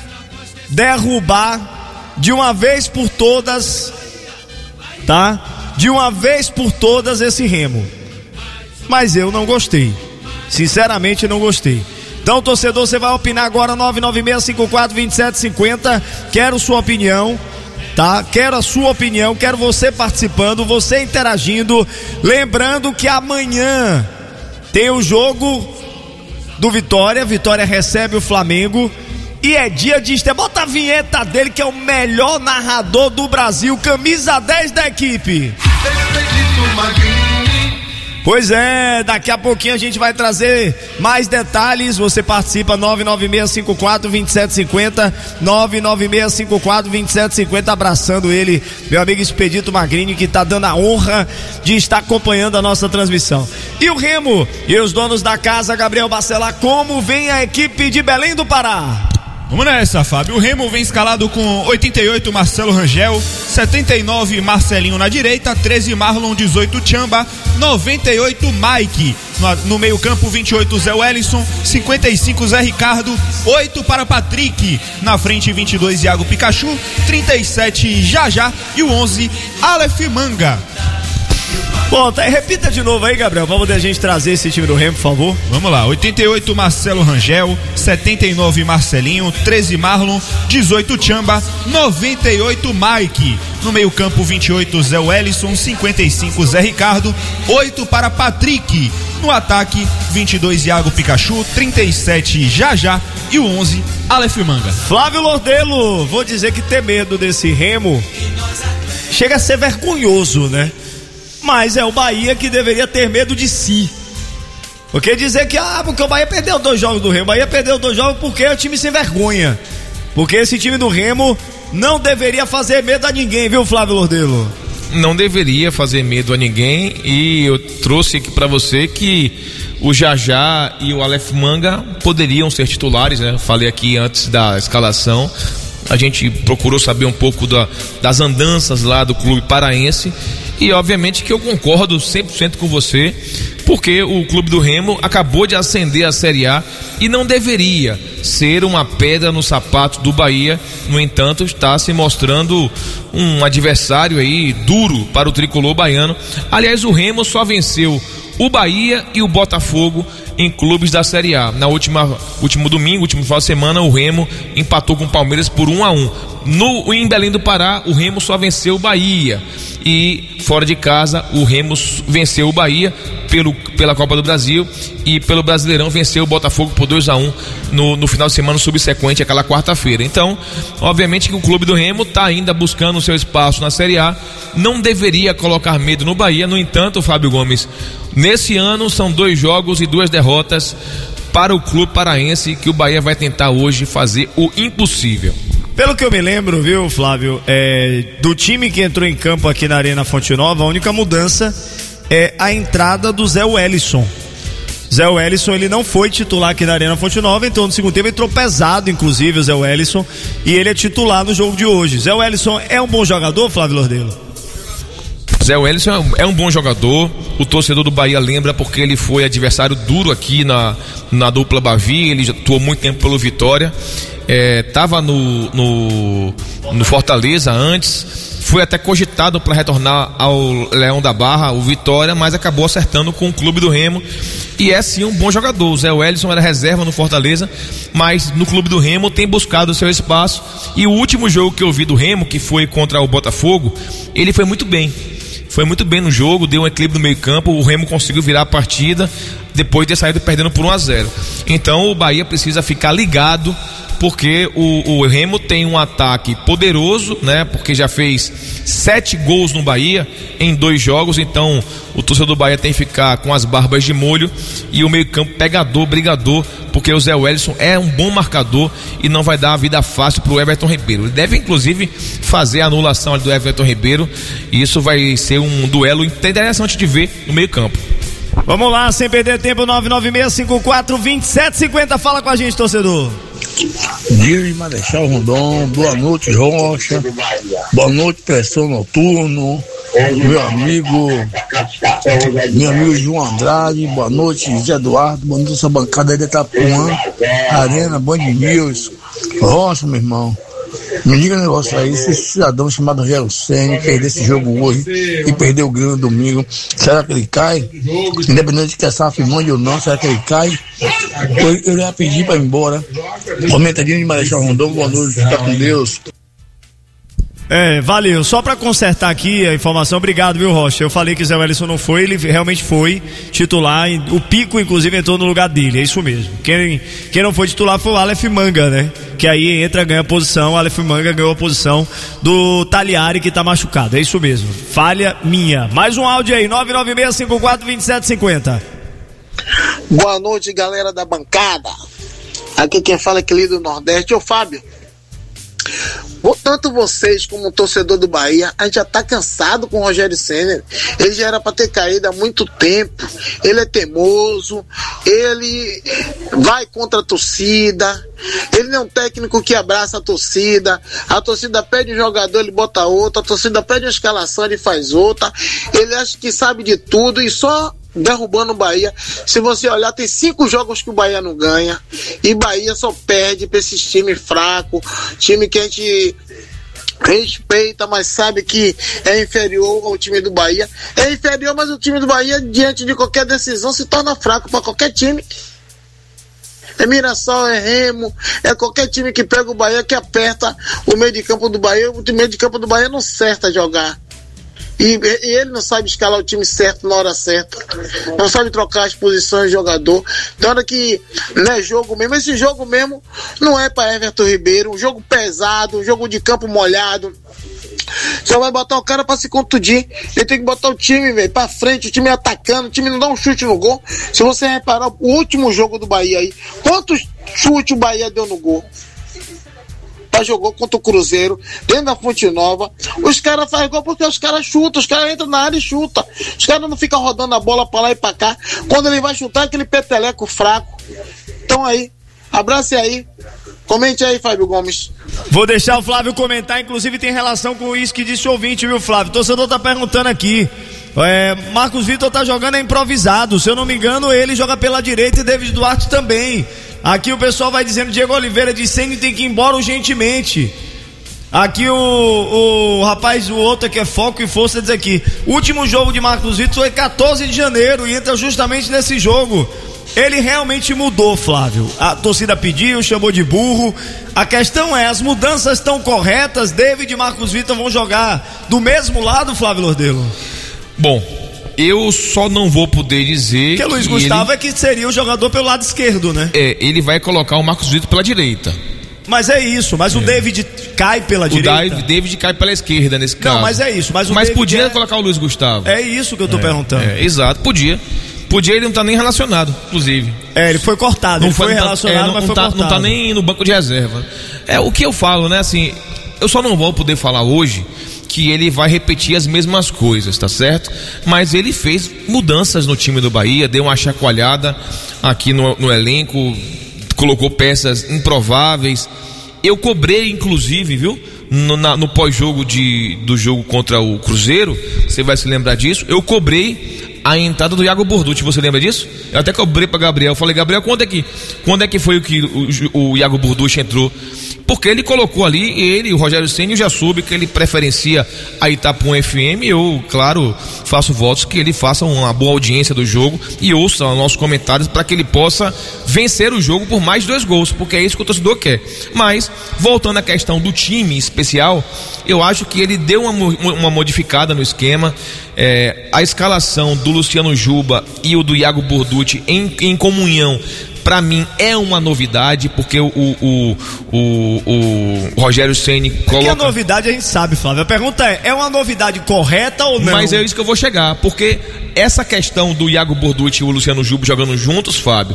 derrubar de uma vez por todas, tá? De uma vez por todas esse Remo. Mas eu não gostei. Sinceramente não gostei. Então, torcedor, você vai opinar agora, nove nove seis cinco quatro dois sete cinco zero. Quero sua opinião, tá? Quero a sua opinião, quero você participando, você interagindo. Lembrando que amanhã tem o jogo do Vitória. Vitória recebe o Flamengo. E é dia de estreia. Bota a vinheta dele, que é o melhor narrador do Brasil, camisa dez da equipe. Pois é, daqui a pouquinho a gente vai trazer mais detalhes. Você participa, nove nove seis cinco quatro dois sete cinco zero, nove nove seis cinco quatro dois sete cinco zero, abraçando ele, meu amigo Expedito Magrini, que tá dando a honra de estar acompanhando a nossa transmissão. E o Remo e os donos da casa, Gabriel Bacelar, como vem a equipe de Belém do Pará? Vamos nessa, Fábio. O Remo vem escalado com oitenta e oito Marcelo Rangel, setenta e nove Marcelinho na direita, treze Marlon, dezoito Chamba, noventa e oito Mike. No, no meio campo, vinte e oito Zé Wellison, cinquenta e cinco Zé Ricardo, oito para Patrick. Na frente, vinte e dois Iago Pikachu, trinta e sete Jajá e o onze Aleph Manga. Bom, tá, repita de novo aí, Gabriel, pra poder a gente trazer esse time do Remo, por favor. Vamos lá, oitenta e oito Marcelo Rangel, setenta e nove Marcelinho, treze Marlon, dezoito Chamba, noventa e oito Mike. No meio campo, vinte e oito Zé Wellison, cinquenta e cinco Zé Ricardo, oito para Patrick. No ataque, vinte e dois Iago Pikachu, trinta e sete Jajá e o onze Aleph Manga. Flávio Lordelo, vou dizer que ter medo desse Remo chega a ser vergonhoso, né? Mas é o Bahia que deveria ter medo de si. Porque dizer que, ah, porque o Bahia perdeu dois jogos do Remo. O Bahia perdeu dois jogos porque é o time sem vergonha. Porque esse time do Remo não deveria fazer medo a ninguém, viu, Flávio Lordelo? Não deveria fazer medo a ninguém. E eu trouxe aqui pra você que o Jajá e o Aleph Manga poderiam ser titulares, né? Falei aqui antes da escalação. A gente procurou saber um pouco da, das andanças lá do clube paraense. E obviamente que eu concordo cem por cento com você, porque o clube do Remo acabou de ascender a Série A e não deveria ser uma pedra no sapato do Bahia. No entanto, está se mostrando um adversário aí duro para o tricolor baiano. Aliás, o Remo só venceu o Bahia e o Botafogo em clubes da Série A. Na última, último domingo, último final de semana, o Remo empatou com o Palmeiras por um a um. No, em Belém do Pará, o Remo só venceu o Bahia. E fora de casa, o Remo venceu o Bahia pelo, pela Copa do Brasil e pelo Brasileirão venceu o Botafogo por dois a um no, no final de semana subsequente, aquela quarta-feira. Então, obviamente que o clube do Remo está ainda buscando o seu espaço na Série A, não deveria colocar medo no Bahia. No entanto, Fábio Gomes, nesse ano são dois jogos e duas derrotas para o clube paraense, que o Bahia vai tentar hoje fazer o impossível. Pelo que eu me lembro, viu, Flávio, é, do time que entrou em campo aqui na Arena Fonte Nova, a única mudança é a entrada do Zé Wellison. Zé Wellison, ele não foi titular aqui na Arena Fonte Nova, então no segundo tempo entrou pesado, inclusive, o Zé Wellison, e ele é titular no jogo de hoje. Zé Wellison é um bom jogador, Flávio Lordelo? Zé Wellison é um bom jogador, o torcedor do Bahia lembra porque ele foi adversário duro aqui na, na dupla Bavi, ele já atuou muito tempo pelo Vitória, estava é, no, no, no Fortaleza antes, foi até cogitado para retornar ao Leão da Barra, o Vitória, mas acabou acertando com o clube do Remo, e é sim um bom jogador. O Zé Wellison era reserva no Fortaleza, mas no clube do Remo tem buscado o seu espaço, e o último jogo que eu vi do Remo, que foi contra o Botafogo, ele foi muito bem. foi muito bem no jogo, deu um equilíbrio no meio campo, o Remo conseguiu virar a partida depois de ter saído perdendo por um a zero. Então o Bahia precisa ficar ligado, porque o, o Remo tem um ataque poderoso, né? Porque já fez sete gols no Bahia em dois jogos, então o torcedor do Bahia tem que ficar com as barbas de molho, e o meio campo pegador, brigador, porque o Zé Wellison é um bom marcador e não vai dar a vida fácil pro Everton Ribeiro. Ele deve inclusive fazer a anulação ali do Everton Ribeiro, e isso vai ser um duelo interessante de ver no meio campo. Vamos lá, sem perder tempo, nove nove seis cinco quatro dois sete cinco zero. Fala com a gente, torcedor. Dia de Marechal Rondon, boa noite, Rocha, boa noite, Pressão Noturno, meu amigo, meu amigo João Andrade, boa noite, Zé Eduardo, boa noite, essa bancada aí de Itapuã, Arena, Band News, Rocha, meu irmão. Me diga um negócio aí, se esse cidadão chamado Rogério Ceni perder esse jogo hoje e perder o Grêmio no domingo, será que ele cai? Independente de que a S A F mande ou não, será que ele cai? Eu, eu ia pedir para ir embora. Comentadinho de Marechal Rondon, boa noite, fica com Deus. É, valeu. Só pra consertar aqui a informação, obrigado, viu, Rocha? Eu falei que o Zé Wellison não foi, ele realmente foi titular. O Pico, inclusive, entrou no lugar dele, é isso mesmo. Quem, quem não foi titular foi o Aleph Manga, né? Que aí entra, ganha posição. O Aleph Manga ganhou a posição do Taliari, que tá machucado, é isso mesmo. Falha minha. Mais um áudio aí, nove nove seis cinco quatro dois sete cinco zero. Boa noite, galera da bancada. Aqui quem fala é aquele do Nordeste, ô Fábio. Tanto vocês como o torcedor do Bahia, a gente já tá cansado com o Rogério Ceni. Ele já era para ter caído há muito tempo. Ele é teimoso, ele vai contra a torcida, ele não é um técnico que abraça a torcida. A torcida pede um jogador, ele bota outro. A torcida pede uma escalação, ele faz outra. Ele acha que sabe de tudo e só derrubando o Bahia. Se você olhar, tem cinco jogos que o Bahia não ganha, e Bahia só perde pra esses times fracos, time que a gente respeita, mas sabe que é inferior ao time do Bahia. É inferior, mas o time do Bahia, diante de qualquer decisão, se torna fraco para qualquer time. É Mirassol, é Remo, é qualquer time que pega o Bahia, que aperta o meio de campo do Bahia. O meio de campo do Bahia não acerta jogar. E, e ele não sabe escalar o time certo na hora certa, não sabe trocar as posições de jogador. Então, hora que não é jogo mesmo, esse jogo mesmo não é para Everton Ribeiro, um jogo pesado, um jogo de campo molhado. Só vai botar o cara pra se contundir. Ele tem que botar o time, velho, pra frente, o time atacando, o time não dá um chute no gol. Se você reparar o último jogo do Bahia aí, quantos chutes o Bahia deu no gol? Jogou contra o Cruzeiro, dentro da Fonte Nova. Os caras fazem gol porque os caras chutam, os caras entram na área e chutam. Os caras não ficam rodando a bola pra lá e pra cá. Quando ele vai chutar, aquele peteleco fraco. Então aí, abrace aí. Comente aí, Fábio Gomes. Vou deixar o Flávio comentar, inclusive tem relação com isso que disse o ouvinte, viu, Flávio? O torcedor tá perguntando aqui. É, Marcos Vitor tá jogando é improvisado. Se eu não me engano, ele joga pela direita e David Duarte também. Aqui o pessoal vai dizendo, Diego Oliveira de Ceni tem que ir embora urgentemente. Aqui o, o rapaz, o outro que é Foco e Força diz aqui, último jogo de Marcos Vitor foi quatorze de janeiro e entra justamente nesse jogo. Ele realmente mudou, Flávio. A torcida pediu, chamou de burro. A questão é, as mudanças estão corretas? David e Marcos Vitor vão jogar do mesmo lado, Flávio Lordelo? Bom, eu só não vou poder dizer que Luiz que Gustavo ele... é que seria o jogador pelo lado esquerdo, né? É, ele vai colocar o Marcos Vitor pela direita. Mas é isso, mas é. o David cai pela o direita. O David cai pela esquerda nesse caso. Não, mas é isso. Mas, o mas podia é... colocar o Luiz Gustavo. É isso que eu tô é, perguntando. É, exato, podia. Podia, ele não tá nem relacionado, inclusive. É, ele foi cortado, não ele foi, foi relacionado, é, não, mas não foi tá, cortado. Não tá nem no banco de reserva. É o que eu falo, né, assim, eu só não vou poder falar hoje que ele vai repetir as mesmas coisas, tá certo? Mas ele fez mudanças no time do Bahia, deu uma chacoalhada aqui no, no elenco, colocou peças improváveis. Eu cobrei, inclusive, viu? No, na, no pós-jogo de, do jogo contra o Cruzeiro, você vai se lembrar disso, eu cobrei a entrada do Iago Borducci, você lembra disso? Eu até cobrei pra Gabriel, falei, Gabriel, quando é que, quando é que foi o que o, o Iago Borducci entrou? porque ele colocou ali, ele, o Rogério Ceni, já soube que ele preferencia a Itapuã F M. Eu, claro, faço votos que ele faça uma boa audiência do jogo e ouça nossos comentários para que ele possa vencer o jogo por mais dois gols, porque é isso que o torcedor quer. Mas, voltando à questão do time especial, eu acho que ele deu uma, uma modificada no esquema. É, a escalação do Luciano Juba e o do Iago Borducci em, em comunhão, para mim é uma novidade, porque o, o, o, o, o Rogério Ceni coloca... Que a novidade a gente sabe, Flávio. A pergunta é, é uma novidade correta ou não? Mas é isso que eu vou chegar, porque essa questão do Iago Borducci e o Luciano Juba jogando juntos, Fábio,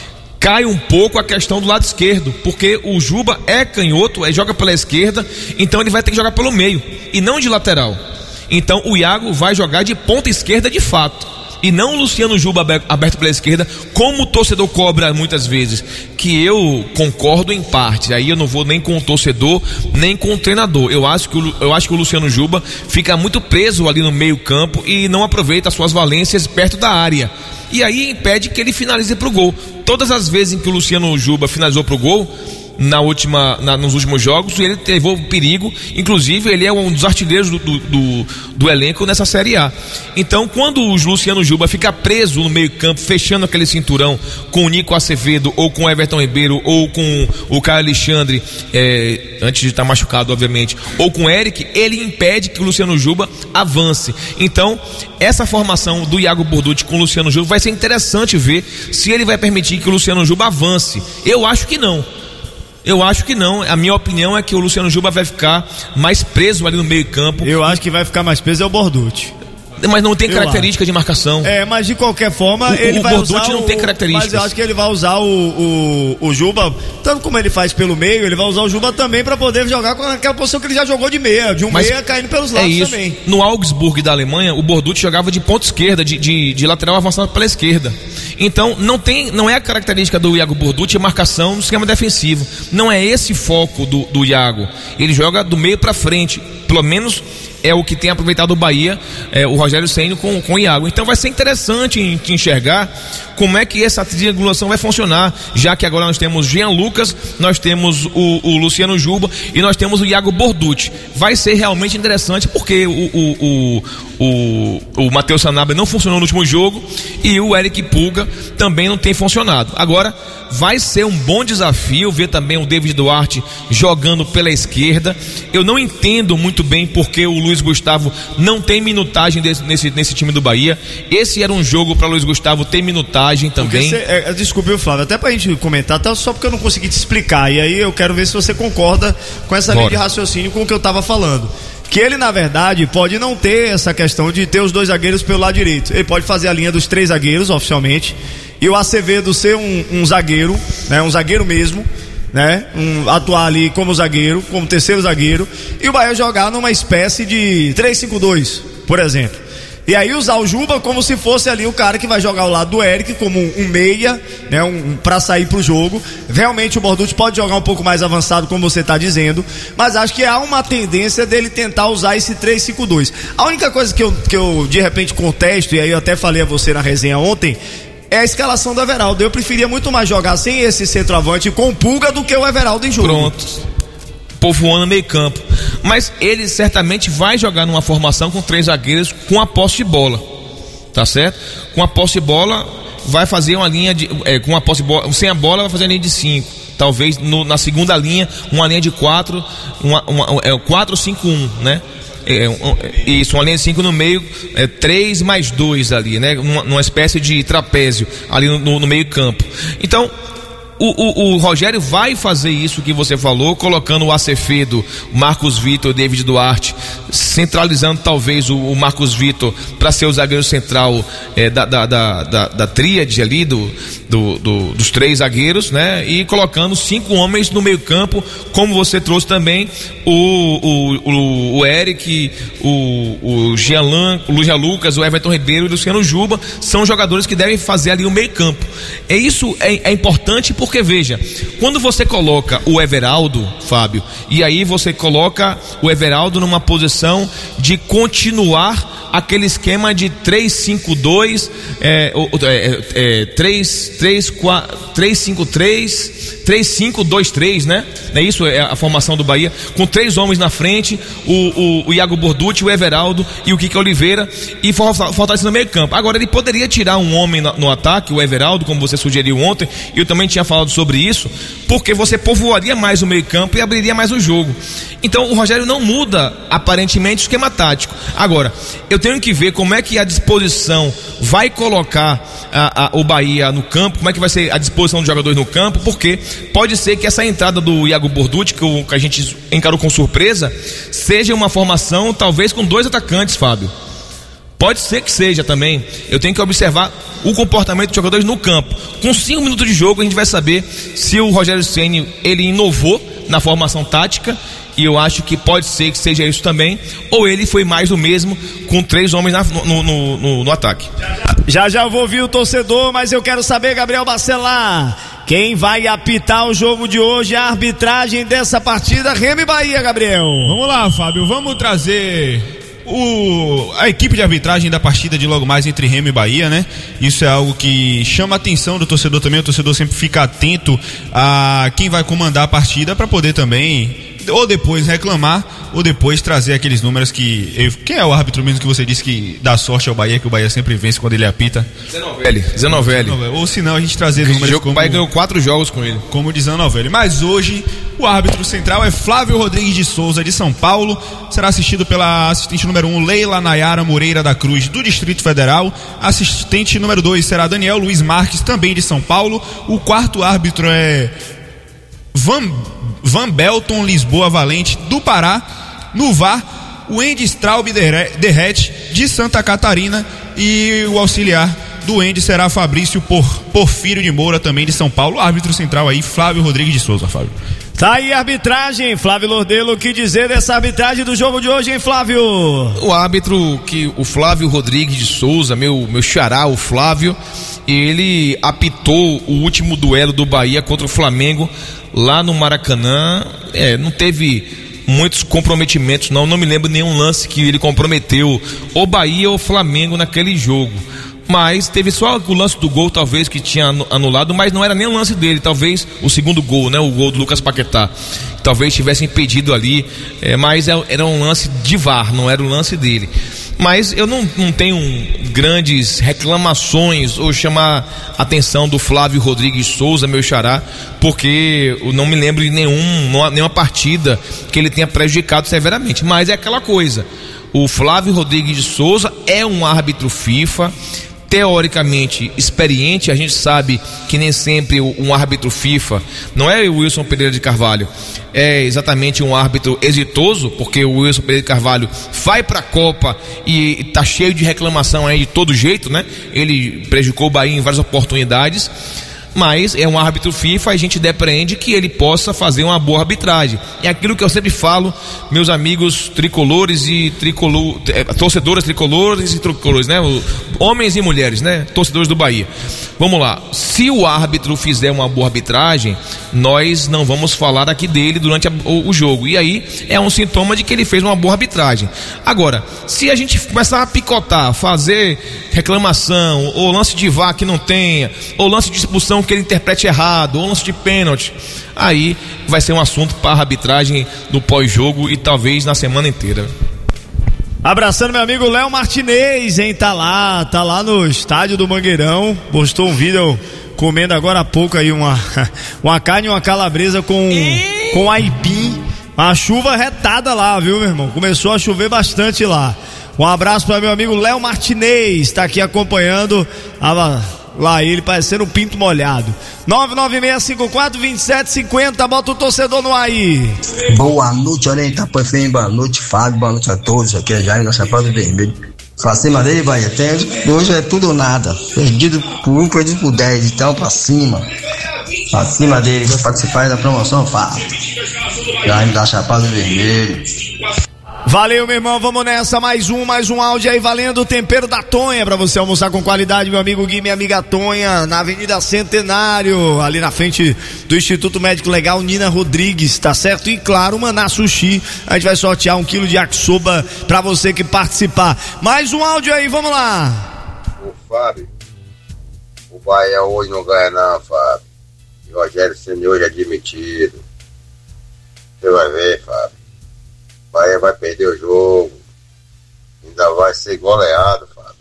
cai um pouco a questão do lado esquerdo, porque o Juba é canhoto, é, joga pela esquerda, então ele vai ter que jogar pelo meio e não de lateral. Então o Iago vai jogar de ponta esquerda de fato, e não o Luciano Juba aberto pela esquerda, como o torcedor cobra muitas vezes, que eu concordo em parte. Aí eu não vou nem com o torcedor, nem com o treinador. Eu acho que o, eu acho que o Luciano Juba fica muito preso ali no meio campo e não aproveita as suas valências perto da área. E aí impede que ele finalize pro gol. Todas as vezes em que o Luciano Juba finalizou pro gol, na última, na, nos últimos jogos, ele levou perigo. Inclusive ele é um dos artilheiros do, do, do, do elenco nessa Série A. Então quando o Luciano Juba fica preso no meio campo, fechando aquele cinturão com o Nico Acevedo, ou com o Everton Ribeiro, ou com o Caio Alexandre, é, antes de estar machucado obviamente, ou com o Eric, ele impede que o Luciano Juba avance. Então essa formação do Iago Borducci com o Luciano Juba vai ser interessante ver se ele vai permitir que o Luciano Juba avance. Eu acho que não. Eu acho que não, a minha opinião é que o Luciano Juba vai ficar mais preso ali no meio campo. Eu acho que vai ficar mais preso é o Borducci. Mas não tem eu característica acho. de marcação. É, mas de qualquer forma o, ele o vai Borducci usar não o, tem características. Mas eu acho que ele vai usar o, o, o Juba, tanto como ele faz pelo meio, ele vai usar o Juba também para poder jogar com aquela posição que ele já jogou de meia, de um mas meia caindo pelos lados é isso. também. No Augsburg da Alemanha, o Borducci jogava de ponta esquerda, de, de, de lateral avançado pela esquerda. Então não tem, não é a característica do Iago Borducci a marcação no esquema defensivo. Não é esse foco do, do Iago. Ele joga do meio para frente, pelo menos é o que tem aproveitado o Bahia, é, o Rogério Ceni com, com o Iago. Então vai ser interessante em, em enxergar como é que essa triangulação vai funcionar, já que agora nós temos Jean Lucas, nós temos o, o Luciano Juba e nós temos o Iago Borducci. Vai ser realmente interessante, porque o, o, o, o, o Matheus Sanabria não funcionou no último jogo e o Eric Pulga também não tem funcionado. Agora vai ser um bom desafio ver também o David Duarte jogando pela esquerda. Eu não entendo muito bem porque o Luiz Gustavo não tem minutagem desse, nesse, nesse time do Bahia. Esse era um jogo para Luiz Gustavo ter minutagem também. Cê, é, desculpe, Flávio, até pra gente comentar, tá, só porque eu não consegui te explicar, e aí eu quero ver se você concorda com essa Bora. linha de raciocínio com o que eu tava falando. Que ele, na verdade, pode não ter essa questão de ter os dois zagueiros pelo lado direito. Ele pode fazer a linha dos três zagueiros, oficialmente, e o Acevedo ser um, um zagueiro, né, um zagueiro mesmo, né, um, atuar ali como zagueiro, como terceiro zagueiro, e o Bahia jogar numa espécie de três cinco dois, por exemplo. E aí usar o Juba como se fosse ali o cara que vai jogar ao lado do Eric, como um, um meia, né, um, um, pra sair pro jogo. Realmente o Borducci pode jogar um pouco mais avançado, como você tá dizendo, mas acho que há uma tendência dele tentar usar esse três cinco dois. A única coisa que eu, que eu de repente contesto, e aí eu até falei a você na resenha ontem, é a escalação do Everaldo. Eu preferia muito mais jogar sem esse centroavante com Pulga do que o Everaldo em jogo. Pronto. Povoando meio campo. Mas ele certamente vai jogar numa formação com três zagueiros com a posse de bola. Tá certo? Com a posse de bola vai fazer uma linha de. É, com a posse de bola. Sem a bola vai fazer a linha de cinco. Talvez no, na segunda linha, uma linha de quatro. Uma, uma, é quatro cinco um, né? É, um, isso, uma linha de cinco no meio, é, três mais dois ali, né? Uma, numa espécie de trapézio ali no, no, no meio campo. Então, O, o, o Rogério vai fazer isso que você falou, colocando o Acevedo, o Marcos Vitor, o David Duarte, centralizando talvez o, o Marcos Vitor para ser o zagueiro central é, da, da, da, da, da tríade ali, do, do, do, dos três zagueiros, né? E colocando cinco homens no meio campo, como você trouxe também o, o, o, o Eric, o, o Jean, o Jean Lucas, o Everton Ribeiro e o Luciano Juba, são jogadores que devem fazer ali o meio campo. É isso, é, é importante porque, veja, quando você coloca o Everaldo, Fábio, e aí você coloca o Everaldo numa posição de continuar aquele esquema de três cinco dois, é, é, é, três cinco três, três cinco dois três, né? É isso, é a formação do Bahia, com três homens na frente, o, o, o Iago Borducci, o Everaldo e o Kike Oliveira, e fortalecendo no meio campo. Agora, ele poderia tirar um homem no, no ataque, o Everaldo, como você sugeriu ontem, e eu também tinha falado sobre isso, porque você povoaria mais o meio campo e abriria mais o jogo. Então o Rogério não muda aparentemente o esquema tático. Agora, eu tenho que ver como é que a disposição vai colocar a, a, o Bahia no campo, como é que vai ser a disposição dos jogadores no campo, porque pode ser que essa entrada do Iago Borducci, que, o, que a gente encarou com surpresa, seja uma formação talvez com dois atacantes, Fábio. Pode ser que seja também. Eu tenho que observar o comportamento dos jogadores no campo. Com cinco minutos de jogo a gente vai saber se o Rogério Ceni ele inovou na formação tática, e eu acho que pode ser que seja isso também, ou ele foi mais do mesmo com três homens na, no, no, no, no ataque. Já já vou ouvir o torcedor, mas eu quero saber, Gabriel Bacelar, quem vai apitar o jogo de hoje, a arbitragem dessa partida, Remo e Bahia, Gabriel. Vamos lá, Fábio, vamos trazer o, a equipe de arbitragem da partida de logo mais entre Remo e Bahia, né? Isso é algo que chama a atenção do torcedor também. O torcedor sempre fica atento a quem vai comandar a partida para poder também ou depois reclamar, ou depois trazer aqueles números que... Eu, quem é o árbitro mesmo que você disse que dá sorte ao Bahia, que o Bahia sempre vence quando ele apita? Zenovelli. Zenovelli. Ou se não, a gente trazer números jogo, como... O Bahia ganhou quatro jogos com ele. Como de Zenovelli. Mas hoje, o árbitro central é Flávio Rodrigues de Souza, de São Paulo. Será assistido pela assistente número um, Leila Nayara Moreira da Cruz, do Distrito Federal. Assistente número dois será Daniel Luiz Marques, também de São Paulo. O quarto árbitro é Van... Van Belton Lisboa Valente, do Pará. No V A R, o Andy Straub Derrete, de Santa Catarina. E o auxiliar do Andy será Fabrício Por, Porfírio de Moura, também de São Paulo. O árbitro central aí, Flávio Rodrigues de Souza, Fábio. Tá aí a arbitragem, Flávio Lordelo, o que dizer dessa arbitragem do jogo de hoje, hein, Flávio? O árbitro, que o Flávio Rodrigues de Souza, meu, meu xará, o Flávio, ele apitou o último duelo do Bahia contra o Flamengo lá no Maracanã. É, não teve muitos comprometimentos, não, não me lembro nenhum lance que ele comprometeu o Bahia ou o Flamengo naquele jogo. Mas teve só o lance do gol, talvez, que tinha anulado, mas não era nem o lance dele, talvez o segundo gol, né? O gol do Lucas Paquetá. Talvez tivesse impedido ali, é, mas era um lance de V A R, não era o lance dele. Mas eu não, não tenho grandes reclamações ou chamar a atenção do Flávio Rodrigues Souza, meu xará, porque eu não me lembro de nenhum, nenhuma partida que ele tenha prejudicado severamente. Mas é aquela coisa, o Flávio Rodrigues de Souza é um árbitro FIFA, teoricamente experiente. A gente sabe que nem sempre um árbitro FIFA não é o Wilson Pereira de Carvalho, é exatamente um árbitro exitoso, porque o Wilson Pereira de Carvalho vai pra Copa e tá cheio de reclamação aí de todo jeito, né? Ele prejudicou o Bahia em várias oportunidades, mas é um árbitro FIFA, a gente depende que ele possa fazer uma boa arbitragem. É aquilo que eu sempre falo, meus amigos tricolores e tricolor, torcedores tricolores e tricolores, né? Homens e mulheres, né? Torcedores do Bahia. Vamos lá, se o árbitro fizer uma boa arbitragem, nós não vamos falar aqui dele durante a, o, o jogo, e aí é um sintoma de que ele fez uma boa arbitragem. Agora, se a gente começar a picotar, fazer reclamação, ou lance de V A R que não tenha, ou lance de expulsão que ele interprete errado, ou lance de pênalti, aí vai ser um assunto para a arbitragem do pós-jogo e talvez na semana inteira. Abraçando meu amigo Léo Martinez, hein? Tá lá, tá lá no estádio do Mangueirão. Postou um vídeo comendo agora há pouco aí uma, uma carne e uma calabresa com, com aipim. Uma chuva retada lá, viu, meu irmão? Começou a chover bastante lá. Um abraço para meu amigo Léo Martinez, tá aqui acompanhando a, lá ele parecendo um pinto molhado. nove nove seis cinco quatro dois sete cinco zero, bota o torcedor no aí. Boa noite, olha aí, tá por fim, boa noite, Fábio, boa noite a todos, aqui é Jair na Chapada Vermelho. Pra cima dele, Bahia, tem, hoje é tudo ou nada, perdido por um, perdido por dez, então pra cima, pra cima dele, vai participar da promoção, Fábio. Jair da Chapada Vermelho. Valeu, meu irmão, vamos nessa, mais um, mais um áudio aí, valendo o tempero da Tonha, pra você almoçar com qualidade, meu amigo Gui, minha amiga Tonha, na Avenida Centenário, ali na frente do Instituto Médico Legal Nina Rodrigues, tá certo? E claro, Maná Sushi, a gente vai sortear um quilo de yakisoba pra você que participar. Mais um áudio aí, vamos lá. Ô Fábio, o Bahia hoje não ganha não, Fábio, e o Rogério Ceni hoje é admitido, você vai ver, Fábio. Bahia vai perder o jogo, ainda vai ser goleado, Fábio.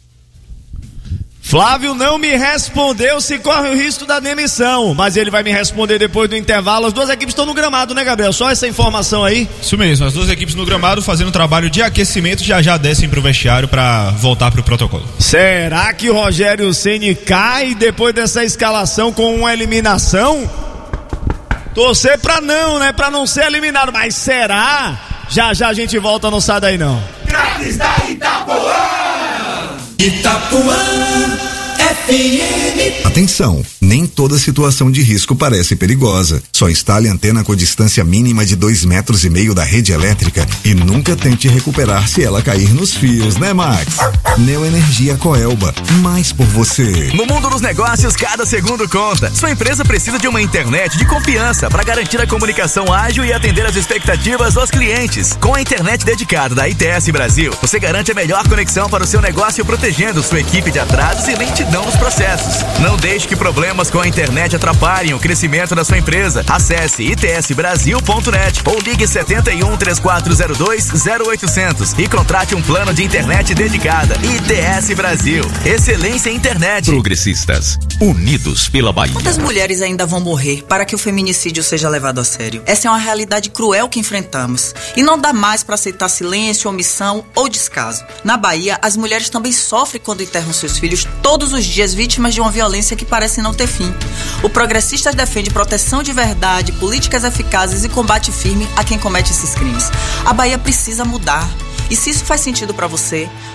Flávio não me respondeu se corre o risco da demissão, mas ele vai me responder depois do intervalo. As duas equipes estão no gramado, né, Gabriel? Só essa informação aí? Isso mesmo, as duas equipes no gramado fazendo um trabalho de aquecimento, já já descem pro vestiário para voltar pro protocolo. Será que o Rogério Ceni cai depois dessa escalação com uma eliminação? Torcer pra não, né? Pra não ser eliminado, mas será? Já já a gente volta, não sai daí não. Craques da Itapuã! Itapuã F M. Atenção, nem toda situação de risco parece perigosa. Só instale antena com distância mínima de dois metros e meio da rede elétrica e nunca tente recuperar se ela cair nos fios, né, Max? Neoenergia Coelba, mais por você. No mundo dos negócios, cada segundo conta. Sua empresa precisa de uma internet de confiança para garantir a comunicação ágil e atender as expectativas dos clientes. Com a internet dedicada da I T S Brasil, você garante a melhor conexão para o seu negócio, protegendo sua equipe de atrasos e lentidão nos processos. Não deixe que problemas com a internet atrapalhem o crescimento da sua empresa. Acesse i t s brasil ponto net ou ligue sete um, três quatro zero dois, zero oito zero zero e contrate um plano de internet dedicada. I T S Brasil. Excelência em internet. Progressistas, unidos pela Bahia. Quantas mulheres ainda vão morrer para que o feminicídio seja levado a sério? Essa é uma realidade cruel que enfrentamos. E não dá mais para aceitar silêncio, omissão ou descaso. Na Bahia, as mulheres também sofrem quando enterram seus filhos todos os dias, vítimas de uma violência que parece não ter fim. O Progressistas defende proteção de verdade, políticas eficazes e combate firme a quem comete esses crimes. A Bahia precisa mudar. E se isso faz sentido para você,